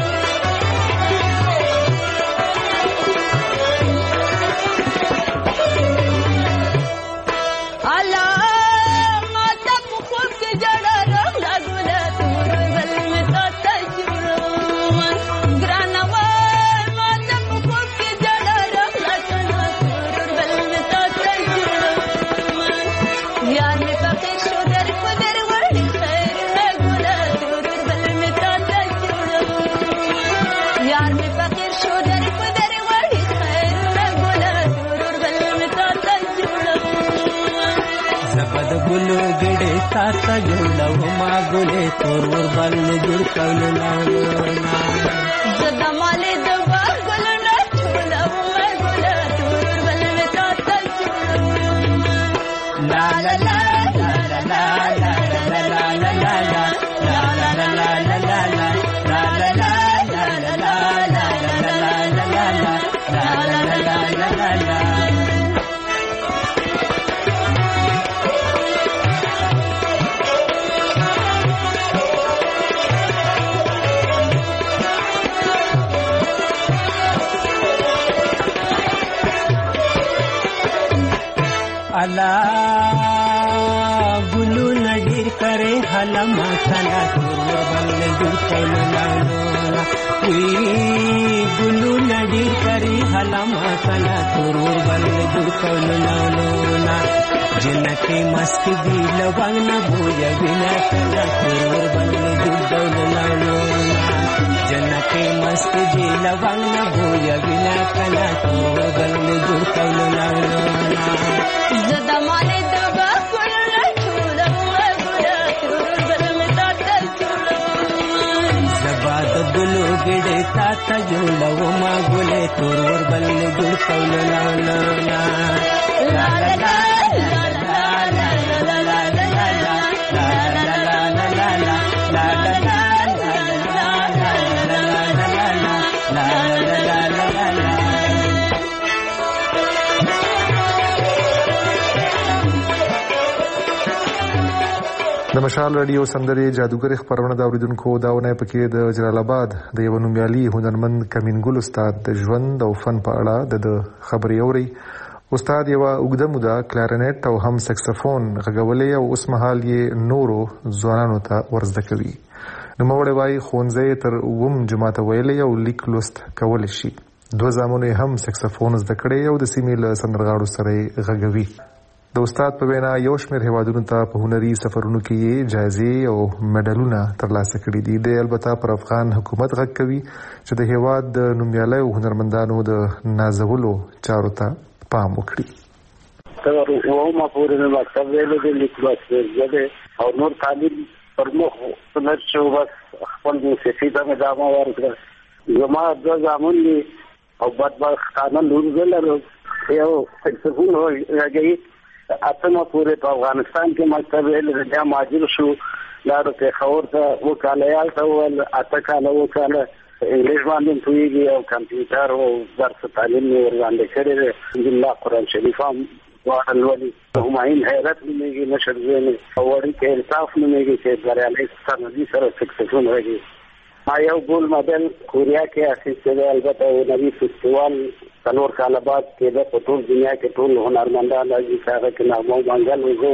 تا ته جوړو ما ګلې تور ور بل جوړ کول نه زدا مالې د ګل نه ټولو ما ګل تور بل می تا ته جوړو لا لا لا لا لا لا لا لا لا لا لا अला गुलू नडीर करे हलमा सला तोर बल जुर कौलना गुलू नडीर करे हलमा सला तोर बल जुर कौलना जनके मस्त दी लवंग न भोज बिना सला तोर बल जुर कौलना जनके मस्त दी लवंग न भोज बिना सला तोर बल जुर कौलना زدا مالې د ګل نه ټولو ما ګل تور بل می تا ته جوړو زبا د ګلو ګډه تا ته جوړو ما ګلې تور ور بل جوړ کول لا لا لا لا لا د مشال رادیو سندرې جادوګر خبرونه دا اوریدونکو داونه پکې د جلال آباد د یو نومیالي هنرمند کمینګل استاد د ژوند او فن په اړه د خبري اوري. استاد یو اوږده موده کلارینټ او هم سکسفون غږولې او اوس مهال یې نورو ځوانانو ته ورزده کوي. نو موړې وايي خونځې تر ووم جماعت ویلې او لیک لوست کول شي. دوه زامنو هم سکسفون زده کړي او د سیمې له سندرغاړو سره غږوي. د استاد په وینا یو شمېر هیوادونو ته په هنري سفرونو کې جایزې او مډالونه ترلاسه کړي دي. د البته پر افغان حکومت غږ کوي چې د هیواد د نومیالیو هنرمندانو د نازولو چارو ته پام وکړي. تر اومه پورې مې مکتب ویلو د لیکلوس ورځې او نور تعلیم پر مخ څنګه چې بس خپل موسیقي ته مې دامه ورکړه. زما د زامن او بدبختانه لور زلرو یو سکسفون راځي اتمه پورې په افغانستان کې مکتب ویل بیا ماجر شو لارو په خور ته وکالایال ته ول اته کاله وکاله انګلیش باندې پوهیږي او کمپیوټر او درس تعلیم یې ورغاندې کړی دی. الله قرآن شریف هم وحلولي همایون حیرت نومیږي مشر زوی او وړي کې انصاف نومیږي چې بریالي سندي سره سکسفون راځي. ما یو ګول مدل کوریا کې اخیستی دی. البته نوی فستیوال څلور کاله بعد کې د ټول دنیا کې ټول هنرمندان راځي چې هغه کې نغمه منګل وګو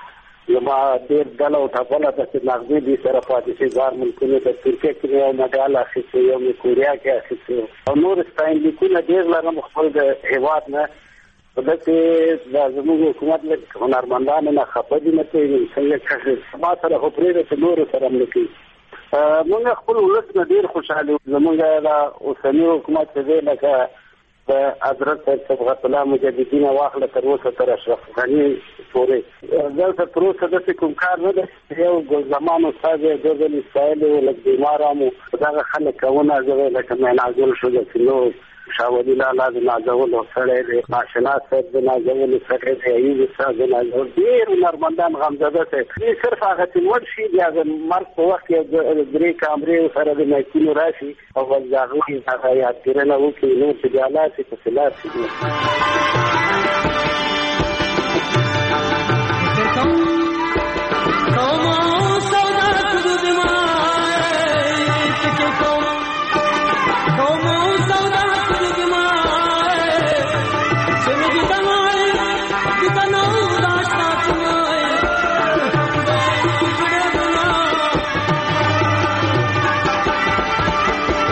زما ډېر ډله او ټپله ده چې نغمې دي سره پاتې شي. ځار ملکونو ته ترکیه کې یو مډال اخیستی یو مې کوریا کې اخیستی او نور ستاینلیکونه ډېر لرم خپل د هېواد نه. په ده کې دا زموږ حکومت لږ هنرمندانو نه خفه دي نه کوي څنګه ما سره خو پرېږده چې نورو سره هم نه کوي. موږ خپل ولس نه ډېر خوشحاله یو. زموږ دا اوسني حکومت چې دی لکه د حضرت صبغت الله مجددین واخله تر اوسه تر اشرف غني پورې دلته تر اوسه داسې کوم کار نه دی. یو ګلزمان استاد یې دوه ځلې ستایلی و لږ بیماره مو دغه خلک ونازوی لکه میناګل شو د سینو شاه ولی لالا د نازولو سړی دی ناشنا صاحب د نازولو سړی دی ایوب استاد د نازولو ډېر هنرمندان غمزده دی. صرف هغه چې لوړ شي بیا د مرګ په وخت کې درې کامرې سره د مایکونو راشي او بس د هغوی هغه یادګیرنه وکړي نور چې بیا لاړ شي پسې لاړ شي.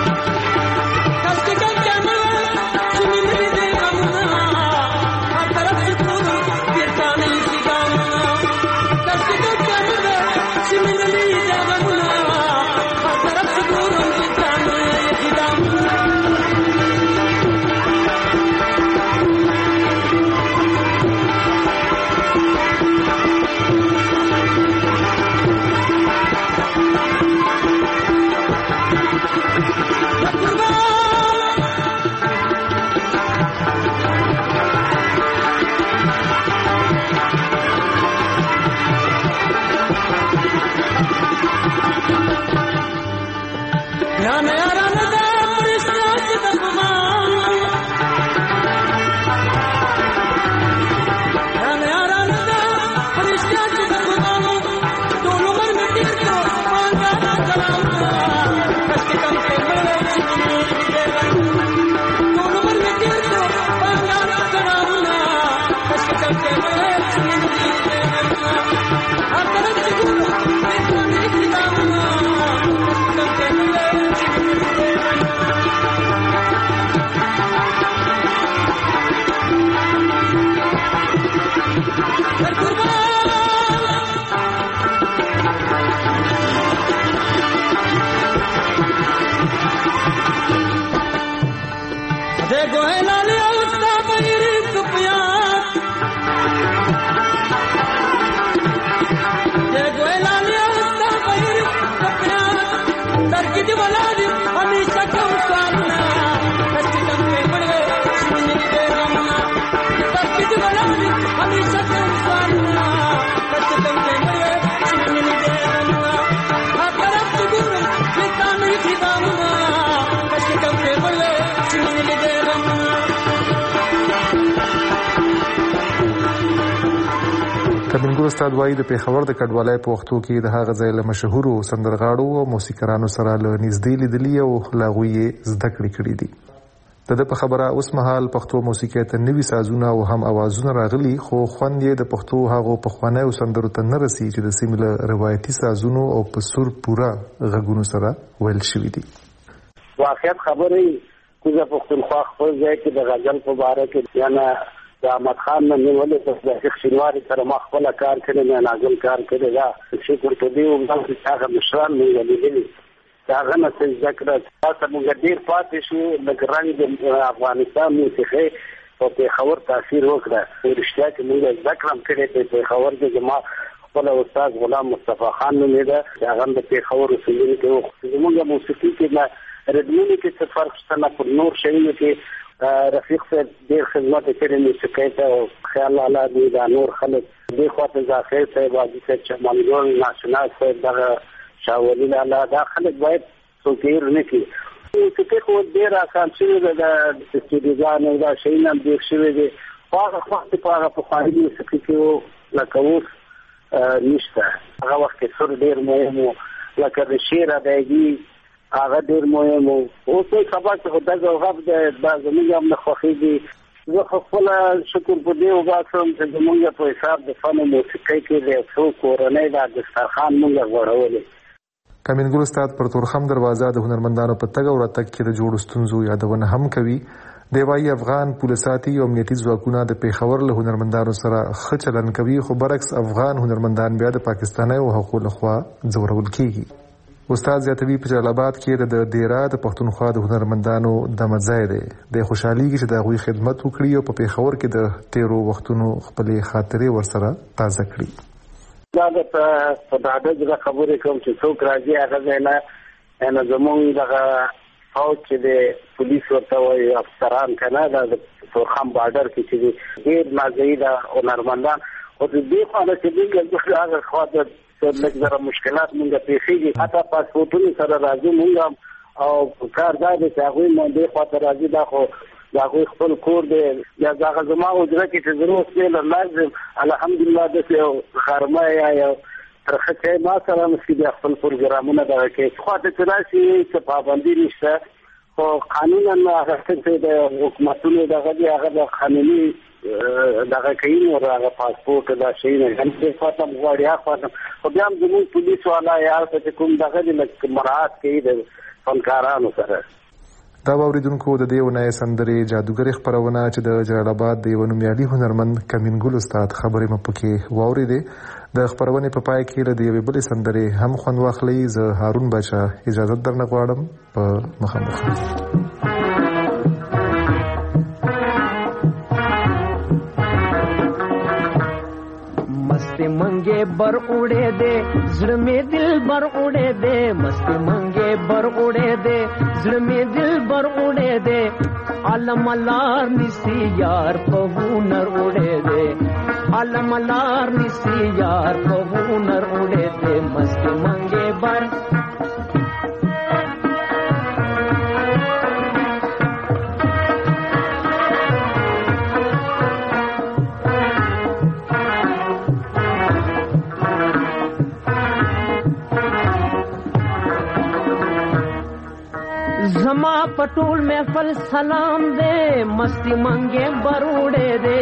Thank you. کمنګور استاد وایي د پیښور د کډوالۍ په وختو کې د هغه ځای له مشهورو سندرغاړو او موسیقارانو سره له نږدې لیدلي او له هغوی یې زده کړې کړي دي. د ده په خبره اوس مهال پښتو موسیقۍ ته نوي سازونه او هم اوازونه راغلي، خو خوند یې د پښتو هغو پخوانیو سندرو ته نه رسي چې د سیمې له روایتي سازونو او په سور پوره غږونو سره ویل شوي دي. واقعیت خبرې کوزه پښتونخوا خپل ځای کې د غزل په باره کې یعنی د احمد خان نه نیولې د شیخ شینواري سره ما خپل کار کړی نه ناګل کار کړی دا شکر ته دی او موږ هغه مشران نه لیدلي دا غنه څه ذکر تاسو موږ ډیر پاتې شو د رنګ د افغانستان موسیقي په پیښور تاثیر وکړه رښتیا چې موږ ذکر هم کړی په پیښور کې جما خپل استاد غلام مصطفی خان نه ده هغه د پیښور اوسېدونکی کې موږ موسیقي کې نه ردمونی کې څه فرق شته نه پر نور شیونو کې رفیق صاحب ډېر خدمت کړی موسیقۍ ته او خیال الله دې دا نور خلک دې خواته ظاهر صاحب حاجي صاحب چمنګل ناشناس صاحب دغه شاولي الله دا خلک باید څوک هېر نه کړي موسیقي خو ډېر اسان شوي ده د استودیوګانو دا شیونه هم ډېر شوي دي خو هغه وخت په هغه پخواني موسیقي کې لکه اوس نشته. هغه وخت کې سر ډېر مهم و لکه د شعر ادایګي هغه ډېر مهم و. اوس یې خبر چې خو دغه غږ د دا زموږ هم نه خوښېږي. زه خو خپله شکر په دې وباسم چې زموږ په حساب د فن او موسیقۍ کې د څو کورنۍ دا دسترخوان موږ غوړولی. کمنګل استاد پر تورخم دروازه د هنرمندانو په تګ او راتګ کې د جوړو ستونزو یادونه هم کوي. دی وایي افغان پولیساتي او امنیتي ځواکونه د پیښور له هنرمندانو سره ښه چلند کوي، خو برعکس افغان هنرمندان بیا د پاکستانیو حقوقو لخوا ځورول کیږي. استاد زیاتوي په جلال آباد کې د دیرا د پښتونخوا د هنرمندانو د مځای دی د خوشحالي چې د هغوی خدمت وکړي او په پیښور کې د تیرو وختونو خپلې خاطرې ورسره تازه کړي. دا د په ډاډه ځای خبرې کوم چې څوک راځي هغه ځای نه نه زموږ دغه فوج چې د پولیس ورته وایي افسران که نه دا د تورخم بارډر کې چې دي ډېر نازوي دا هنرمندان خو د دې خوا نه چې موږ هغه خوا د لږ ذره مشکلات موږ پېښېږي حتی پاسپورټونو سره راځو موږ هم او کار دا دی چې هغوی مو دې خوا ته راځي دا خو د هغوی خپل کور دی یا دغه زما حجره کې چې زه اوس بېله لازم الحمدلله داسې یو غرمه یا یو ترخه چای ما سره مسکي بیا خپل پروګرامونه دغه کوي خواته چې راشي څه پابندي نشته خو قانونا هغه څه د حکومتونو دغه دی هغه د قانوني دغه کوي نو هغه پاسپورټ دا شي نه هم څه خاطر غواړي هغه خاطر خو بیا هم زموږ پولیس والا یا څه کوم دغه دی لکه مراعات کوي د فنکارانو سره. دا واوریدونکو د دې ونې سندرې جادوګري خبرونه چې د جلال آباد د یو نومیالي هنرمند کمنګل استاد خبرې مو پکې واوریدې. د خبرونه په پای کې له دې بلې سندرې هم خوند واخلي. زه هارون بچا اجازه درنه غواړم په مخامخ. मस्ती मंगे बर उड़े दे जुड़ में दिल बर उड़े दे मस्ती मंगे बर उड़े दे जुड़ में दिल बर उड़े दे आलम अलार निसी यार पहू नर उड़े दे आलम अलार निसी यार पहू नर उड़े दे मस्ती मंगे बर زما پټول محفل سلام دے مستی منگے بروڑے دے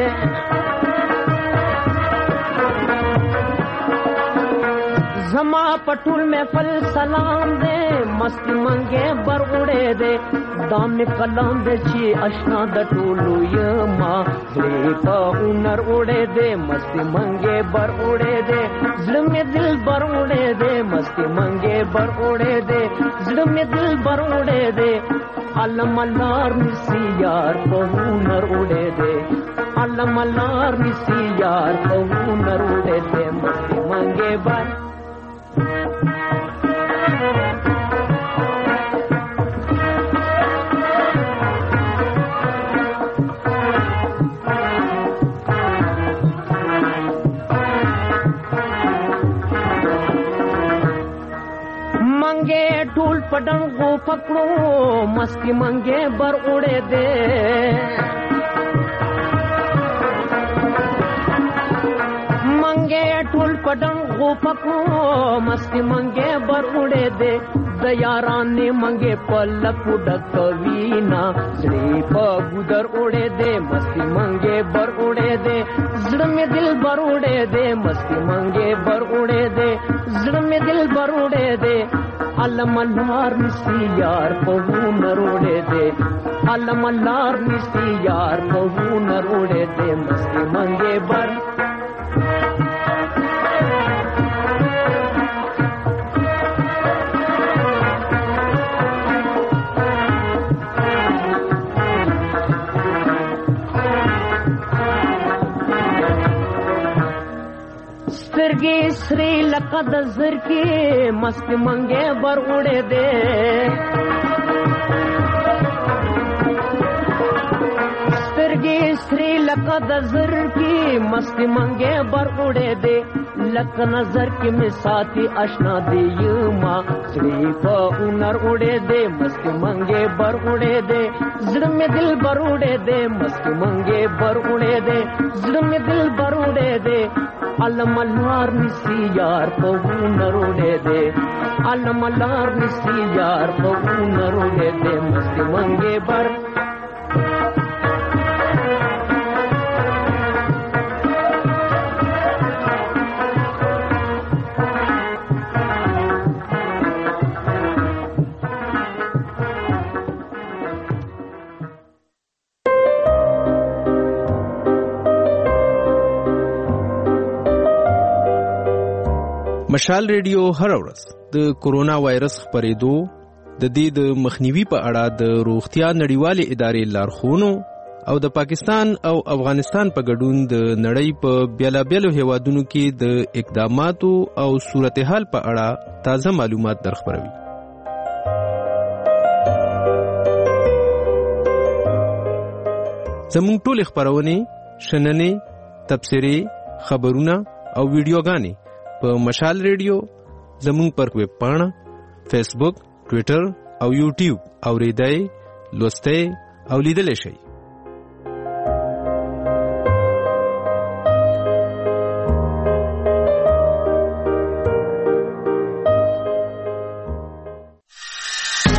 زما پټول محفل سلام دے مستی منگے بروڑے دے دام نے کلام دے چی اشنا د ټولو یما زړه په اونر وړې دے مستی منگے بر وړې دے زړه می دل بر وړې دے مستی منگے بر وړې دے زړه می دل بر وړې دے علم لار نسی یار په اونر وړې دے علم لار نسی یار په اونر وړې دے مستی منگے بر ټول پډن غو پکړو مستی منګه بر اڑے دے منګه ټول پډن غو پکړو مستی منګه بر اڑے دے د یاران نے منګه پلک ډکوینا زړه په ګودر اڑے دے مستی منګه بر اڑے دے زړه می دل بر اڑے دے مستی منګه بر اڑے دے زړه می دل بر اڑے دے علم لار نسی یار پہو نروڑے دے علم لار نسی یار پہو نروڑے دے مستی منگے بر سترګې سری لکه د زر کې مست منګې بر وړې دے سترګې سری لکه د زر کې مست منګې بر وړې دے لک نظر کې می ساتي آشنا دی یما زړه په اونر وړې دے مست منګې بر وړې دے زړه می دل بر وړې دے مست منګې بر وړې دے زړه می دل بر وړې دے علم لار نسی یار پہو نروڑے دے علم لار نسی یار پہو نروڑے دے مستی منگے بر مشال ریډیو هر ورځ د کورونا وایرس خپرېدو د دې د مخنیوي په اړه د روغتیا نړیوالې ادارې لارښوونو او د پاکستان او افغانستان په ګډون د نړۍ په بیلابیلو هیوادونو کې د اقداماتو او صورتحال په اړه تازه معلومات درخبروي. زموږ ټول خبرونه شننې تبصرې خبرونه او ویډیوګانې په مشال ریډیو زموږ پر ویب پاڼه فیسبوک ټوئیټر او یوټیوب اوریدای لوستئ او لیدلای شئ.